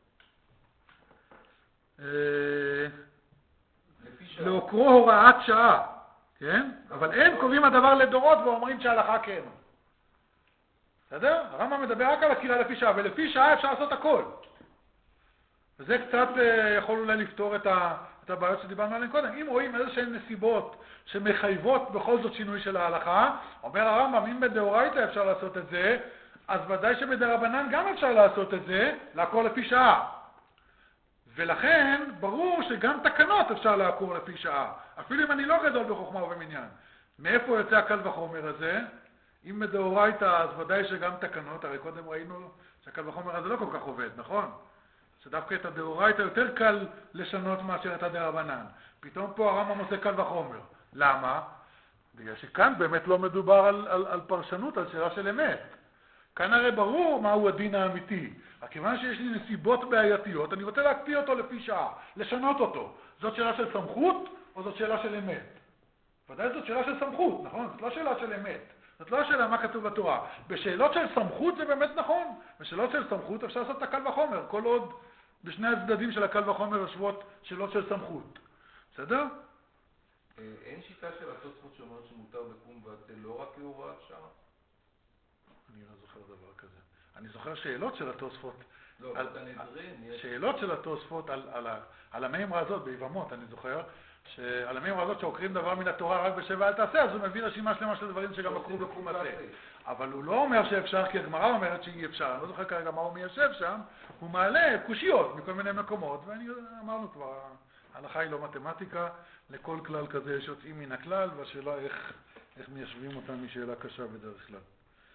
לעוקרו הוראת שעה, כן? אבל הם קובעים הדבר לדורות ואומרים שההלכה כן. בסדר? הרמב"ם מדבר רק על עקירה לפי שעה, ולפי שעה אפשר לעשות הכל. וזה קצת יכול אולי לפתור את, ה, את הבעיות שדיברנו עליהן קודם. אם רואים איזשהן נסיבות שמחייבות בכל זאת שינוי של ההלכה, אומר הרמב"ם, אם בדאורייתא אפשר לעשות את זה, אז ודאי שבדרבנן גם אפשר לעשות את זה, לעקור לפי שעה. ולכן ברור שגם תקנות אפשר לעקור לפי שעה, אפילו אם אני לא גדול בחוכמה ובמניין. מאיפה יוצא הקל וחומר הזה? אם בדאורייתא אז ודאי שגם תקנות, הרי קודם ראינו שהקל וחומר הזה לא כל כך עובד, נכון? שדווקא את הדאורייתא יותר קל לשנות מאשר את הדרבנן. פתאום פה הרמב"ם עושה קל וחומר. למה? בגלל שכאן באמת לא מדובר על, על, על פרשנות, על שאלה של אמת. כאן הרי ברור מהו הדין האמיתי. כיוון שיש לי נסיבות בעייתיות, אני רוצה להקפיא אותו לפי שעה, לשנות אותו. זאת שאלה של סמכות או זאת שאלה של אמת? ודאי זאת שאלה של סמכות, נכון? זאת לא שאלה של אמת. זאת לא השאלה מה כתוב בתורה. בשאלות של סמכות זה באמת נכון. בשאלות של סמכות אפשר לעשות את הקל וחומר, כל עוד בשני הצדדים של הקל וחומר יושבות שאלות של סמכות. בסדר? אין שיטה של התוספות שאומרת שמותר בקום ועשה לא רק כהוראת שעה? אני לא זוכר דבר כזה. אני זוכר שאלות של התוספות. לא, על, אתה נדרין. יש... שאלות של התוספות על, על, על, על המאמרה הזאת, ביבמות, אני זוכר, שעל המאמרה הזאת שעוקרים דבר מן התורה רק בשב ואל תעשה, אז הוא מביא רשימה שלמה של דברים שגם עקרו בקום ועשה. אבל הוא לא אומר שאפשר, כי הגמרא אומרת שאי אפשר. אני לא זוכר כרגע מה הוא מיישב שם, הוא מעלה קושיות מכל מיני מקומות, ואני אמרנו כבר, ההלכה היא לא מתמטיקה, לכל כלל כזה יש יוצאים מן הכלל, והשאלה איך, איך מיישבים אותם היא שאלה קשה בדרך כלל.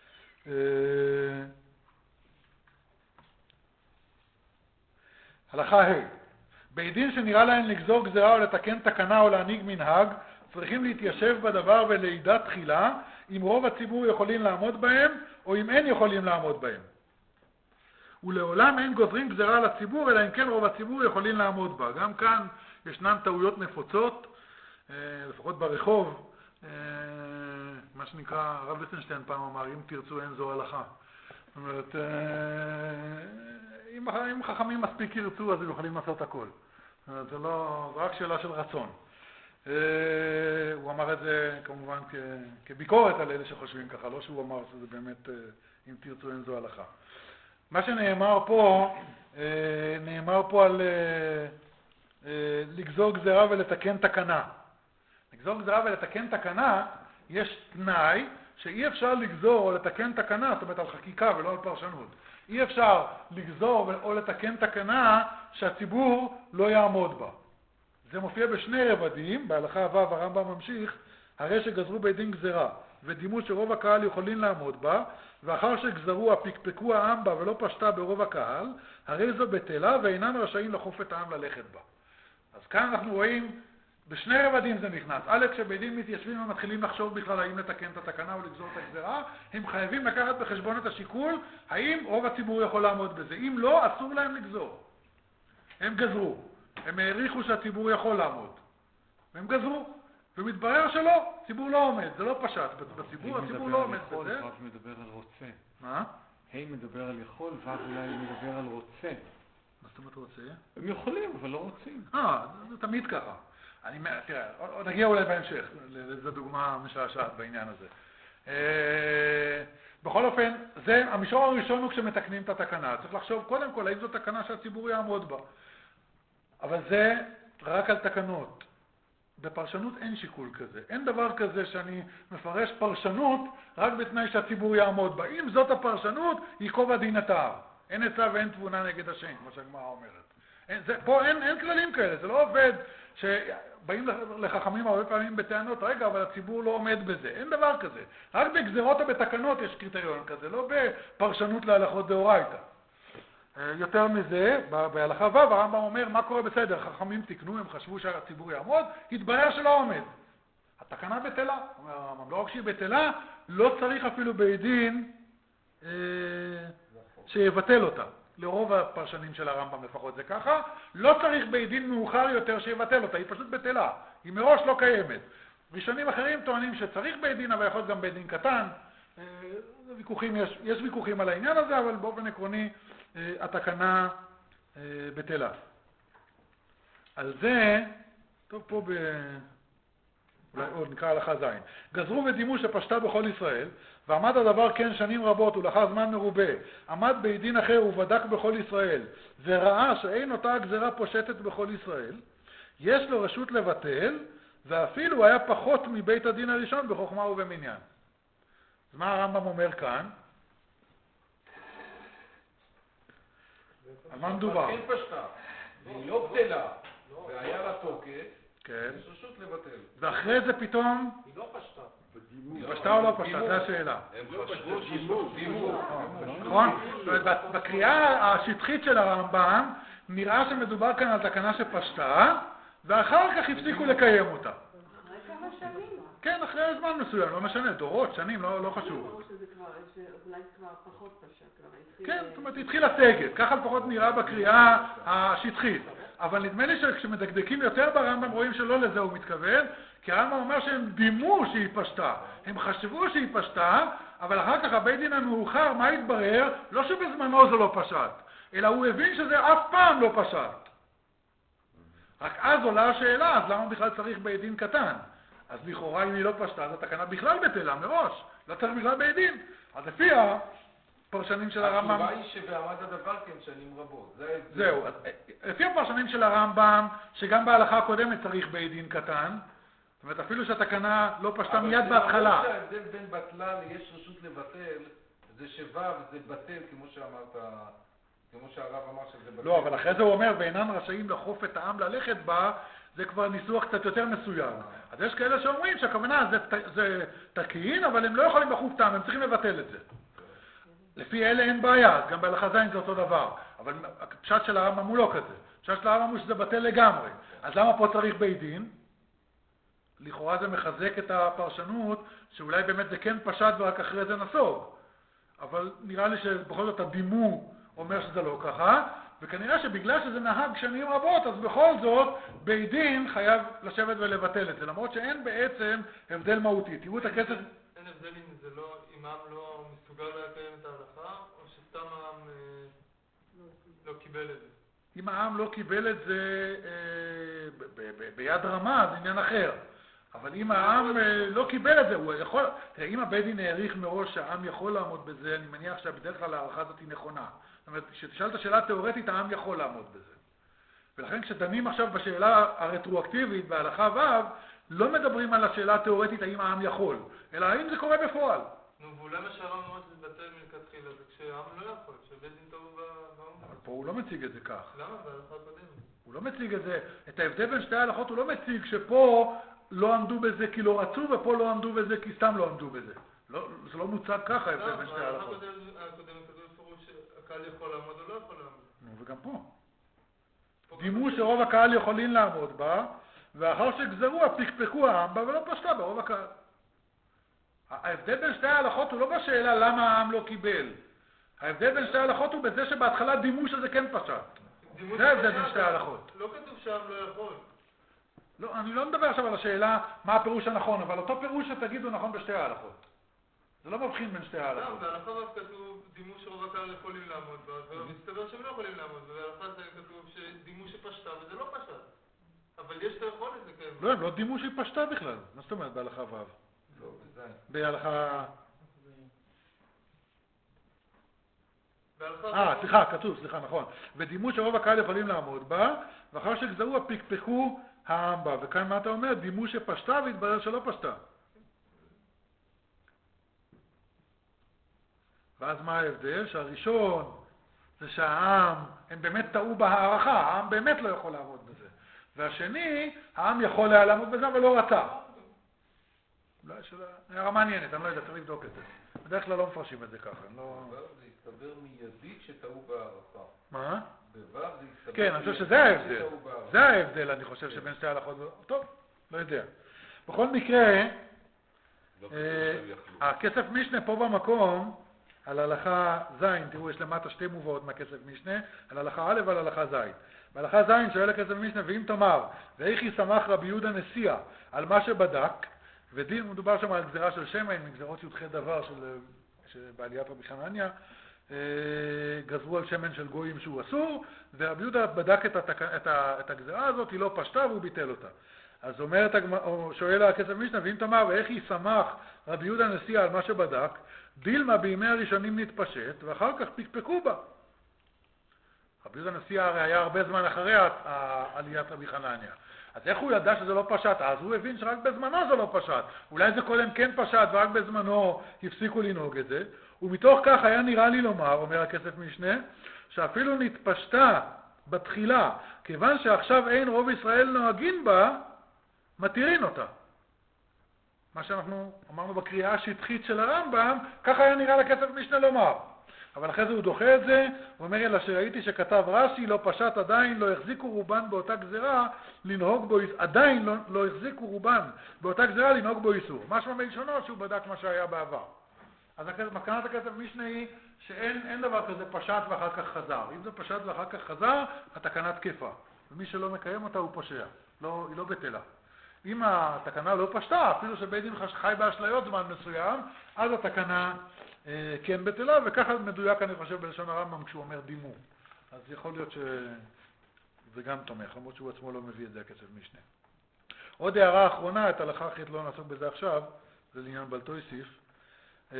הלכה ה' בית דין שנראה להם לגזור גזרה או לתקן תקנה או להנהיג מנהג, צריכים להתיישב בדבר ולידע תחילה, אם רוב הציבור יכולים לעמוד בהם, או אם אין יכולים לעמוד בהם. ולעולם אין גוזרים גזרה על הציבור, אלא אם כן רוב הציבור יכולים לעמוד בה. גם כאן ישנן טעויות נפוצות, לפחות ברחוב, מה שנקרא, הרב ליכטנשטיין פעם אמר, אם תרצו אין זו הלכה. זאת אומרת, אם, אם חכמים מספיק ירצו, אז הם יכולים לעשות הכל. זאת אומרת, זה לא, זה רק שאלה של רצון. הוא אמר את זה כמובן כ, כביקורת על אלה שחושבים ככה, לא שהוא אמר שזה באמת, אם תרצו אין זו הלכה. מה שנאמר פה, נאמר פה על לגזור גזרה ולתקן תקנה. לגזור גזרה ולתקן תקנה, יש תנאי שאי אפשר לגזור או לתקן תקנה, זאת אומרת על חקיקה ולא על פרשנות. אי אפשר לגזור או לתקן תקנה שהציבור לא יעמוד בה. זה מופיע בשני רבדים, בהלכה ו' הרמב"ם ממשיך, הרי שגזרו בית דין גזרה, ודימו שרוב הקהל יכולים לעמוד בה, ואחר שגזרו הפקפקו העם בה ולא פשטה ברוב הקהל, הרי זו בטלה ואינם רשאים לחוף את העם ללכת בה. אז כאן אנחנו רואים, בשני רבדים זה נכנס. א', כשבית דין מתיישבים ומתחילים לחשוב בכלל האם לתקן את התקנה או לגזור את הגזרה, הם חייבים לקחת בחשבון את השיקול, האם רוב הציבור יכול לעמוד בזה. אם לא, אסור להם לגזור. הם גזרו. הם העריכו שהציבור יכול לעמוד. והם גזרו. ומתברר שלא, ציבור לא עומד. זה לא פשט. בציבור, הציבור לא עומד בזה. ו' מדבר על רוצה. מה? ה' מדבר על יכול, ו' אולי מדבר על רוצה. מה זאת אומרת רוצה? הם יכולים, אבל לא רוצים. אה, זה תמיד ככה. אני, תראה, עוד נגיע אולי בהמשך, זו דוגמה משעשעת בעניין הזה. בכל אופן, זה, המישור הראשון הוא כשמתקנים את התקנה. צריך לחשוב קודם כל, האם זו תקנה שהציבור יעמוד בה. אבל זה רק על תקנות. בפרשנות אין שיקול כזה. אין דבר כזה שאני מפרש פרשנות רק בתנאי שהציבור יעמוד בה. אם זאת הפרשנות, ייקוב הדין התער. אין עצה ואין תבונה נגד השם, כמו שהגמרא אומרת. אין, זה, פה אין, אין כללים כאלה, זה לא עובד שבאים לחכמים הרבה פעמים בטענות, רגע, אבל הציבור לא עומד בזה. אין דבר כזה. רק בגזרות או בתקנות יש קריטריון כזה, לא בפרשנות להלכות דאורייתא. יותר מזה, בהלכה ו' הרמב"ם אומר, מה קורה בסדר? חכמים תקנו, הם חשבו שהציבור יעמוד, התברר שלא עומד. התקנה בטלה. אומר הרמב"ם, לא רק שהיא בטלה, לא צריך אפילו בית דין אה, שיבטל אותה. לרוב הפרשנים של הרמב"ם לפחות זה ככה, לא צריך בית דין מאוחר יותר שיבטל אותה, היא פשוט בטלה, היא מראש לא קיימת. ראשונים אחרים טוענים שצריך בית דין, אבל יכול להיות גם בית דין קטן. אה, ויכוחים, יש, יש ויכוחים על העניין הזה, אבל באופן עקרוני אה, התקנה אה, בטלה. על זה, טוב פה ב... אולי עוד נקרא הלכה זין. גזרו ודימו שפשטה בכל ישראל, ועמד הדבר כן שנים רבות ולאחר זמן מרובה, עמד בית דין אחר ובדק בכל ישראל, וראה שאין אותה הגזרה פושטת בכל ישראל, יש לו רשות לבטל, ואפילו היה פחות מבית הדין הראשון בחוכמה ובמניין. אז מה הרמב"ם אומר כאן? על מה מדובר? כן פשטה, והיא לא בטלה, והיה לה תוקף, כן. יש רשות לבטל. ואחרי זה פתאום... היא לא פשטה. היא פשטה או לא פשטה? זו השאלה. הם חשבו שדימו. נכון? בקריאה השטחית של הרמב"ם נראה שמדובר כאן על תקנה שפשטה, ואחר כך הפסיקו לקיים אותה. אחרי כמה שנים. כן, אחרי זמן מסוים, לא משנה, דורות, שנים, לא, לא חשוב. או שזה כבר, אולי כבר פחות פשט, כבר התחיל... כן, זאת אומרת, התחיל לסגת, ככה לפחות נראה בקריאה השטחית. אבל נדמה לי שכשמדקדקים יותר ברמב"ם רואים שלא לזה הוא מתכוון, כי הרמב"ם אומר שהם דימו שהיא פשטה. הם חשבו שהיא פשטה, אבל אחר כך הבית דין המאוחר, מה התברר? לא שבזמנו זה לא פשט, אלא הוא הבין שזה אף פעם לא פשט. רק אז עולה השאלה, אז למה בכלל צריך בית דין קטן? אז לכאורה אם היא לא פשטה, אז התקנה בכלל בטלה מראש, לא צריך בכלל בית דין. אז לפי הפרשנים של הרמב"ם... התשובה היא שבעמד הדבר כן שנים רבות. זהו, לפי הפרשנים של הרמב"ם, שגם בהלכה הקודמת צריך בית דין קטן, זאת אומרת, אפילו שהתקנה לא פשטה מיד בהתחלה. אבל זה ההבדל בין בטלה ליש רשות לבטל, זה שו' זה בטל, כמו שאמרת, כמו שהרב אמר שזה בטל. לא, אבל אחרי זה הוא אומר, ואינם רשאים לחוף את העם ללכת בה, זה כבר ניסוח קצת יותר מסוים. אז יש כאלה שאומרים שהכוונה זה, זה תקין, אבל הם לא יכולים לחוף את העם, הם צריכים לבטל את זה. לפי אלה אין בעיה, גם בהלכה זין זה אותו דבר. אבל הפשט של הרמב"ם הוא לא כזה. הפשט של הרמב"ם הוא שזה בטל לגמרי. אז למה פה צריך בית דין? לכאורה זה מחזק את הפרשנות, שאולי באמת זה כן פשט ורק אחרי זה נסוג. אבל נראה לי שבכל זאת הדימו אומר שזה לא ככה, וכנראה שבגלל שזה נהג שנים רבות, אז בכל זאת בית דין חייב לשבת ולבטל את זה, למרות שאין בעצם הבדל מהותי. תראו את הכסף... אין הבדל אם זה לא, אם העם לא מסוגל לקיים את ההלכה, או שסתם העם לא קיבל את זה. אם העם לא קיבל את זה אה, ב- ב- ביד רמה, זה עניין אחר. אבל אם העם אה, לא קיבל את זה, הוא יכול... תראה, אם הבית דין העריך מראש שהעם יכול לעמוד בזה, אני מניח שבדרך כלל הערכה הזאת היא נכונה. זאת אומרת, כשתשאלת שאלה תיאורטית, העם יכול לעמוד בזה. ולכן כשדנים עכשיו בשאלה הרטרואקטיבית בהלכה ו', לא מדברים על השאלה התיאורטית האם העם יכול, אלא האם זה קורה בפועל. נו, ואולי שהרב אמר שזה בטל מלכתחילה, זה כשהעם לא יכול, שבית דין טוב בעם. אבל פה הוא לא מציג את זה כך. למה? בהלכה הקודמת. הוא לא מציג את זה, את ההבדל בין שתי ההלכות הוא לא מציג שפה לא עמדו בזה כי לא רצו, ופה לא עמדו בזה כי סתם לא עמדו בזה. לא, זה לא מוצג ככה ההבדל בין שתי ההלכות. הקודמת כתוב בפירוש שהקהל יכול לעמוד או לא יכול לעמוד. נו, וגם פה. דימו שרוב הקהל יכולים לעמוד בה, ואחר שגזרו, פקפקו העם בה ולא פשטה ברוב הקהל. ההבדל בין שתי ההלכות הוא לא בשאלה למה העם לא קיבל. ההבדל בין שתי ההלכות הוא בזה שבהתחלה דימו שזה כן פשט. זה ההבדל בין שתי ההלכות. לא כתוב שהעם לא יכול. לא, אני לא מדבר עכשיו על השאלה מה הפירוש הנכון, אבל אותו פירוש שתגידו נכון בשתי ההלכות. זה לא מבחין בין שתי ההלכות. לא, בהלכה רב כתוב דימו שרוב הקהל יכולים לעמוד בה, ומסתבר שהם לא יכולים לעמוד, ובהלכה זה כתוב שדימו שפשטה, וזה לא פשט. אבל יש את היכולת לקיים. לא, הם לא דימו שהיא פשטה בכלל. מה זאת אומרת בהלכה ו'? לא, בזין. בהלכה... בהלכה... אה, סליחה, כתוב, סליחה, נכון. ודימו שרוב הקהל יכולים לעמוד בה, ואחר שגזרו פקפקו העם בה. וכאן מה אתה אומר? דימו שפשטה והתברר שלא פשטה. ואז מה ההבדל? שהראשון זה שהעם, הם באמת טעו בהערכה, העם באמת לא יכול לעמוד בזה. והשני, העם יכול היה לעמוד בזה, אבל לא רצה. אולי שאלה, הערה מעניינת, אני לא יודע, צריך לבדוק את זה. בדרך כלל לא מפרשים את זה ככה, אני לא... בו' זה יסתבר מיידית שטעו בהערכה. מה? בו' זה יסתבר... כן, אני חושב שזה ההבדל. זה ההבדל, אני חושב, שבין שתי ההלכות... טוב, לא יודע. בכל מקרה, הכסף משנה פה במקום, על הלכה ז', תראו, יש למטה שתי מובאות מהכסף משנה, על הלכה א' ועל הלכה ז'. בהלכה ז' שואל הכסף משנה, ואם תאמר, ואיך ישמח רבי יהודה נשיאה על מה שבדק, ודין, מדובר שם על גזירה של שמן, מגזירות י"ח דבר של, שבעליית רבי חנניה, גזרו על שמן של גויים שהוא אסור, ורבי יהודה בדק את, התק... את, ה... את הגזירה הזאת, היא לא פשטה והוא ביטל אותה. אז אומרת, או שואל הכסף משנה, ואם תאמר, ואיך ישמח רבי יהודה נשיאה על מה שבדק, דילמה בימי הראשונים נתפשט, ואחר כך פקפקו בה. רבי יהודה נשיאה הרי היה הרבה זמן אחרי עליית רבי חנניה. אז איך הוא ידע שזה לא פשט? אז הוא הבין שרק בזמנו זה לא פשט. אולי זה קודם כן פשט ורק בזמנו הפסיקו לנהוג את זה. ומתוך כך היה נראה לי לומר, אומר הכסף משנה, שאפילו נתפשטה בתחילה, כיוון שעכשיו אין רוב ישראל נוהגים בה, מתירים אותה. מה שאנחנו אמרנו בקריאה השטחית של הרמב"ם, ככה היה נראה לכסף משנה לומר. אבל אחרי זה הוא דוחה את זה, הוא אומר, אלא שראיתי שכתב רש"י, לא פשט עדיין, לא החזיקו רובן באותה גזירה, לנהוג בו, עדיין לא, לא החזיקו רובן באותה גזירה, לנהוג בו איסור. משמע מלשונו שהוא בדק מה שהיה בעבר. אז מסקנת הכסף משנה היא שאין אין דבר כזה פשט ואחר כך חזר. אם זה פשט ואחר כך חזר, התקנה תקפה. ומי שלא מקיים אותה הוא פושע, לא, היא לא בטלה. אם התקנה לא פשטה, אפילו שבית דין חי באשליות זמן מסוים, אז התקנה אה, כן בטלה, וככה מדויק אני חושב בלשון הרמב"ם כשהוא אומר דימו. אז יכול להיות שזה גם תומך, למרות שהוא עצמו לא מביא את זה הכסף משנה. עוד הערה אחרונה, את הלכה אחרת לא נעסוק בזה עכשיו, זה לעניין בל תוסיף. Uh,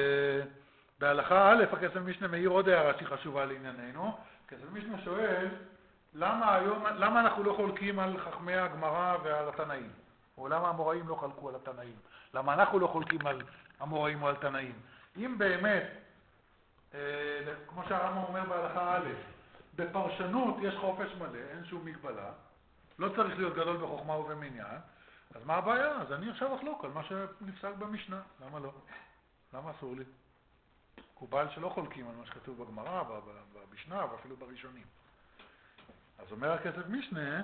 בהלכה א', הכסף משנה מאיר עוד הערה שהיא חשובה לענייננו. הכסף משנה שואל, למה, היום, למה אנחנו לא חולקים על חכמי הגמרא ועל התנאים? או למה המוראים לא חלקו על התנאים? למה אנחנו לא חולקים על המוראים או על תנאים? אם באמת, uh, כמו שהרמב"ם אומר בהלכה א', בפרשנות יש חופש מלא, אין שום מגבלה, לא צריך להיות גדול בחוכמה ובמניין, אז מה הבעיה? אז אני עכשיו אחלוק על מה שנפסק במשנה, למה לא? למה אסור לי? קובל שלא חולקים על מה שכתוב בגמרא, במשנה ואפילו בראשונים. אז אומר הכסף משנה,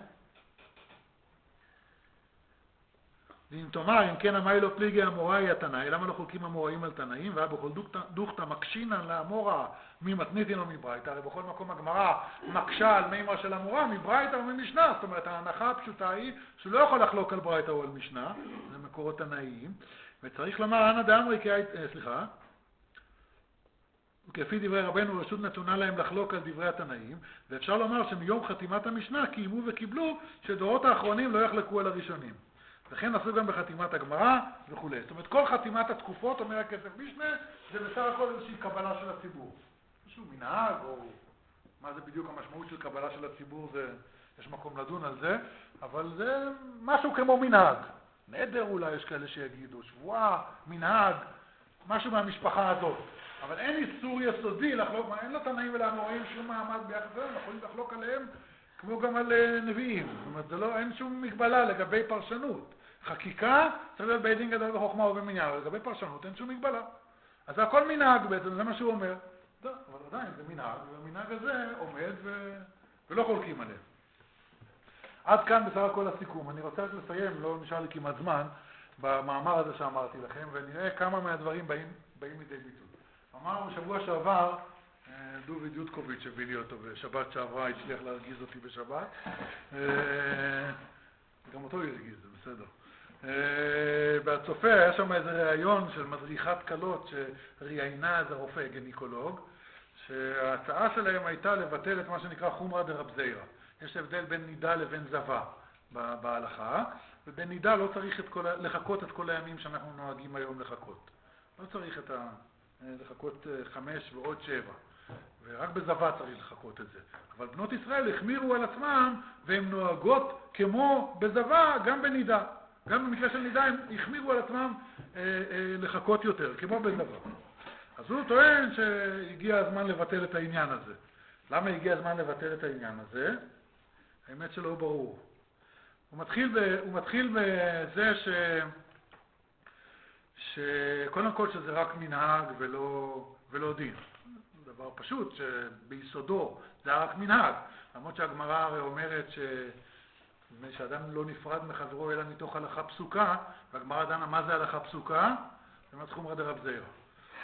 ואם תאמר, אם כן אמי לא פליגי המוראי התנאי, למה לא חולקים המוראים על תנאים? והיה בכל דוכתא מקשינן לאמורא ממתניתין או מברייתא, הרי בכל מקום הגמרא מקשה על מימרה של המורא מברייתא או ממשנה, זאת אומרת ההנחה הפשוטה היא שהוא לא יכול לחלוק על ברייתא או על משנה, זה מקורות תנאיים, וצריך לומר, אנא דאמרי, סליחה, וכפי דברי רבנו, רשות נתונה להם לחלוק על דברי התנאים, ואפשר לומר שמיום חתימת המשנה קיימו וקיבלו שדורות האחרונים לא יחלקו על הראשונים. וכן עשו גם בחתימת הגמרא וכו'. זאת אומרת, כל חתימת התקופות, אומר הכסף משנה, זה בסך הכל איזושהי קבלה של הציבור. איזשהו מנהג, או מה זה בדיוק המשמעות של קבלה של הציבור, זה, יש מקום לדון על זה, אבל זה משהו כמו מנהג. נדר אולי יש כאלה שיגידו, שבועה, מנהג, משהו מהמשפחה הזאת. אבל אין איסור יסודי לחלוק, אין לתנאים ולאמוראים שום מעמד ביחד להם, יכולים לחלוק עליהם כמו גם על נביאים. זאת אומרת, זה לא, אין שום מגבלה לגבי פרשנות. חקיקה צריך להיות בית דין גדול בחוכמה ובמניין, אבל לגבי פרשנות אין שום מגבלה. אז זה הכל מנהג בעצם, זה מה שהוא אומר. לא, אבל עדיין זה מנהג, והמנהג הזה עומד ו... ולא חולקים עליהם. עד כאן בסך הכל הסיכום. אני רוצה רק לסיים, לא נשאר לי כמעט זמן, במאמר הזה שאמרתי לכם, ונראה כמה מהדברים באים, באים לידי ביטוי. אמרנו שבוע שעבר, דוביד יודקוביץ' הביא לי אותו בשבת שעברה, הצליח להרגיז אותי בשבת. גם אותו הרגיז, זה בסדר. בהצופה היה שם איזה ראיון של מדריכת קלות שראיינה איזה רופא גניקולוג, שההצעה שלהם הייתה לבטל את מה שנקרא חומרא דרב זיירא. יש הבדל בין נידה לבין זבה בהלכה, ובין נידה לא צריך את כל, לחכות את כל הימים שאנחנו נוהגים היום לחכות. לא צריך את ה... לחכות חמש ועוד שבע, ורק בזווה צריך לחכות את זה. אבל בנות ישראל החמירו על עצמם, והן נוהגות כמו בזווה, גם בנידה. גם במקרה של נידה הם החמירו על עצמם אה, אה, לחכות יותר, כמו בזווה. אז הוא טוען שהגיע הזמן לבטל את העניין הזה. למה הגיע הזמן לבטל את העניין הזה? האמת שלא ברור. הוא מתחיל, ב, הוא מתחיל בזה ש... שקודם כל שזה רק מנהג ולא, ולא דין. דבר פשוט, שביסודו זה רק מנהג. למרות שהגמרא הרי אומרת ש... שאדם לא נפרד מחברו אלא מתוך הלכה פסוקה, והגמרא דנה מה זה הלכה פסוקה? זה מה חומרא דרב זיירא.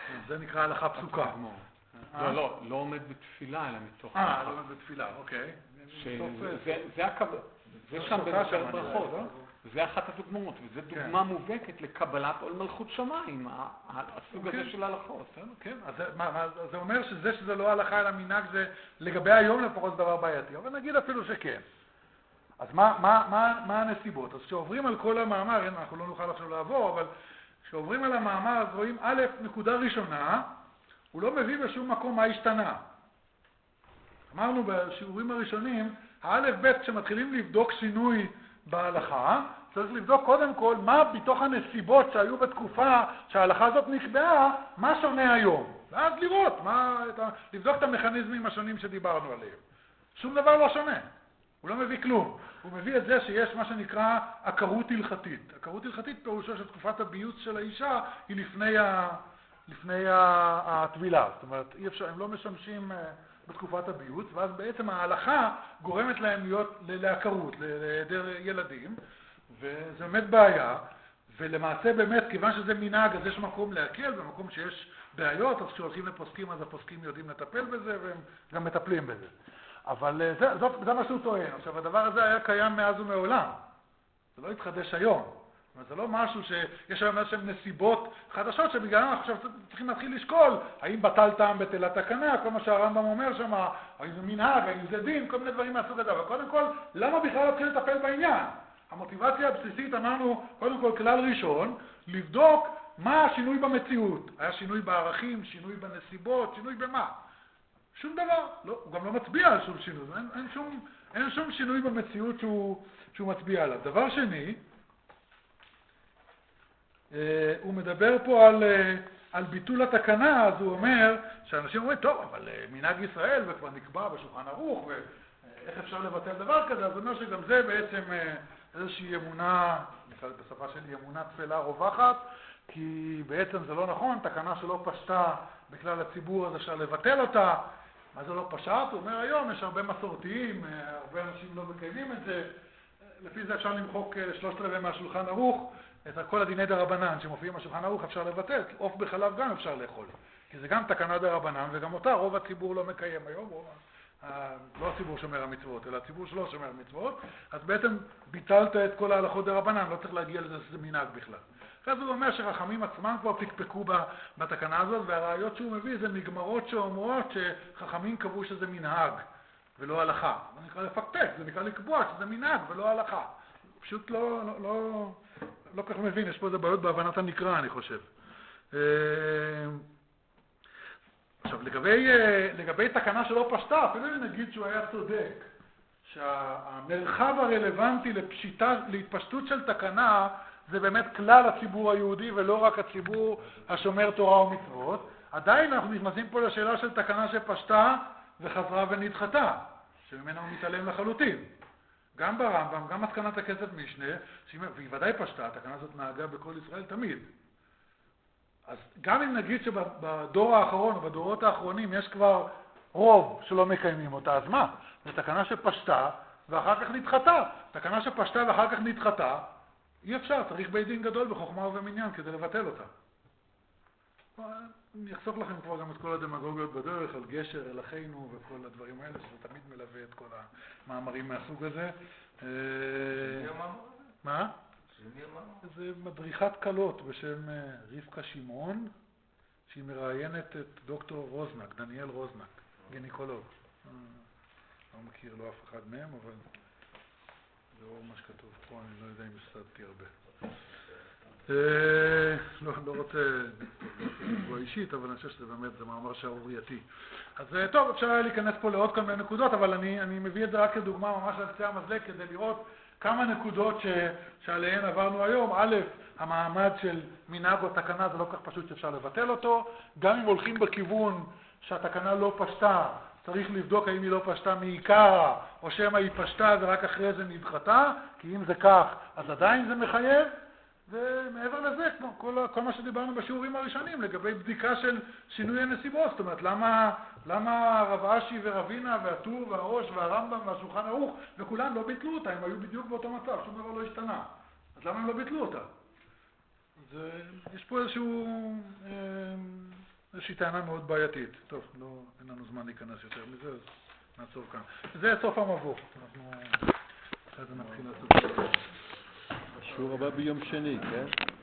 זה נקרא הלכה פסוקה. לא, לא, לא עומד בתפילה, אלא מתוך... אה, לא עומד בתפילה, אוקיי. זה הקבל... זה שם בספר ברכות, זה אחת הדוגמאות, וזו דוגמה מובהקת לקבלת עול מלכות שמיים, הסוג הזה של ההלכות. כן, אז זה אומר שזה שזה לא הלכה אלא מנהג, זה לגבי היום לפחות זה דבר בעייתי, אבל נגיד אפילו שכן. אז מה הנסיבות? אז כשעוברים על כל המאמר, אנחנו לא נוכל עכשיו לעבור, אבל כשעוברים על המאמר אז רואים א', נקודה ראשונה, הוא לא מביא בשום מקום מה השתנה. אמרנו בשיעורים הראשונים, האלף ב' כשמתחילים לבדוק שינוי בהלכה, צריך לבדוק קודם כל מה בתוך הנסיבות שהיו בתקופה שההלכה הזאת נקבעה, מה שונה היום. ואז לראות, מה, את ה, לבדוק את המכניזמים השונים שדיברנו עליהם. שום דבר לא שונה, הוא לא מביא כלום. הוא מביא את זה שיש מה שנקרא עקרות הלכתית. עקרות הלכתית פירושו שתקופת הביוץ של האישה היא לפני, ה, לפני הטבילה. זאת אומרת, אי אפשר, הם לא משמשים בתקופת הביוץ, ואז בעצם ההלכה גורמת להם להיות לעקרות, להיעדר ילדים, וזה באמת בעיה, ולמעשה באמת, כיוון שזה מנהג, אז יש מקום להקל, במקום שיש בעיות, אז כשהולכים לפוסקים, אז הפוסקים יודעים לטפל בזה, והם גם מטפלים בזה. אבל זה, זאת, זה מה שהוא טוען. עכשיו, הדבר הזה היה קיים מאז ומעולם. זה לא התחדש היום. זאת אומרת, זה לא משהו שיש היום איזשהם נסיבות חדשות, שבגללם אנחנו עכשיו צריכים להתחיל לשקול, האם בטל טעם בטלת תקנה, כל מה שהרמב"ם אומר שם, האם זה מנהג, האם זה דין, כל מיני דברים מהסוג הזה. אבל קודם כל, למה בכלל להתחיל לטפל בעניין? המוטיבציה הבסיסית, אמרנו, קודם כל, כלל ראשון, לבדוק מה השינוי במציאות. היה שינוי בערכים, שינוי בנסיבות, שינוי במה? שום דבר. לא, הוא גם לא מצביע על שום שינוי. אין, אין, שום, אין שום שינוי במציאות שהוא, שהוא מצביע עליו. דבר שני, הוא מדבר פה על, על ביטול התקנה, אז הוא אומר שאנשים אומרים, טוב, אבל מנהג ישראל וכבר נקבע בשולחן ערוך, ואיך אפשר לבטל דבר כזה? אז הוא אומר שגם זה בעצם איזושהי אמונה, בשפה שלי אמונה תפלה רווחת, כי בעצם זה לא נכון, תקנה שלא פשטה בכלל הציבור, אז אפשר לבטל אותה. מה זה לא פשט? הוא אומר היום, יש הרבה מסורתיים, הרבה אנשים לא מקיימים את זה, לפי זה אפשר למחוק שלושת רבעי מהשולחן ערוך, את כל הדיני דרבנן שמופיעים בשולחן ערוך אפשר לבטל, עוף בחלב גם אפשר לאכול, כי זה גם תקנה דרבנן, וגם אותה רוב הציבור לא מקיים היום, רוב, לא הציבור שומר המצוות, אלא הציבור שלא שומר המצוות, אז בעצם ביטלת את כל ההלכות דרבנן, לא צריך להגיע לזה שזה מנהג בכלל. אז הוא אומר שחכמים עצמם כבר פקפקו בתקנה הזאת, והראיות שהוא מביא זה מגמרות שאומרות שחכמים קבעו שזה מנהג ולא הלכה. זה נקרא לפקפק, זה נקרא לקבוע שזה מנהג ולא הלכה. פשוט לא, לא, לא, לא כך מבין, יש פה איזה בעיות בהבנת הנקרא, אני חושב. עכשיו, לגבי, לגבי תקנה שלא פשטה, אפילו אם נגיד שהוא היה צודק, שהמרחב הרלוונטי לפשיטה, להתפשטות של תקנה, זה באמת כלל הציבור היהודי ולא רק הציבור השומר תורה ומצוות, עדיין אנחנו נכנסים פה לשאלה של תקנה שפשטה וחזרה ונדחתה, שממנה הוא מתעלם לחלוטין. גם ברמב"ם, גם מסקנת הכסף משנה, והיא ודאי פשטה, התקנה הזאת נהגה בכל ישראל תמיד. אז גם אם נגיד שבדור האחרון או בדורות האחרונים יש כבר רוב שלא מקיימים אותה, אז מה? זו תקנה שפשטה ואחר כך נדחתה. תקנה שפשטה ואחר כך נדחתה, אי אפשר, צריך בית דין גדול בחוכמה ובמניין כדי לבטל אותה. אני אחסוך לכם כבר גם את כל הדמגוגיות בדרך, על גשר אל אחינו וכל הדברים האלה, שזה תמיד מלווה את כל המאמרים מהסוג הזה. מי המאמר הזה? מה? מי המאמר? זה מדריכת קלות בשם רבקה שמעון, שהיא מראיינת את דוקטור רוזנק, דניאל רוזנק, גינקולוג. לא מכיר לו אף אחד מהם, אבל זה רוב מה שכתוב פה, אני לא יודע אם הסתדתי הרבה. לא, לא רוצה לקבוע אישית, אבל אני חושב שזה באמת, זה מאמר שערורייתי. אז טוב, אפשר היה להיכנס פה לעוד כל מיני נקודות, אבל אני, אני מביא את זה רק כדוגמה ממש על קצה המזלג, כדי לראות כמה נקודות ש, שעליהן עברנו היום. א', המעמד של מנהג או תקנה זה לא כך פשוט שאפשר לבטל אותו, גם אם הולכים בכיוון שהתקנה לא פשטה, צריך לבדוק האם היא לא פשטה מעיקר, או שמה היא פשטה ורק אחרי זה נדחתה, כי אם זה כך, אז עדיין זה מחייב. ומעבר לזה, כמו כל, כל מה שדיברנו בשיעורים הראשונים, לגבי בדיקה של שינוי הנסיבות, זאת אומרת, למה, למה רב אשי ורבינה והטור והראש והרמב"ם והשולחן ערוך, וכולם לא ביטלו אותה, הם היו בדיוק באותו מצב, שום דבר לא השתנה. אז למה הם לא ביטלו אותה? אז יש פה איזשהו, איזושהי טענה מאוד בעייתית. טוב, לא, אין לנו זמן להיכנס יותר מזה, אז נעצור כאן. זה סוף המבוא. אנחנו אחרי זה נתחיל לעשות... השיעור הבא ביום שני, כן?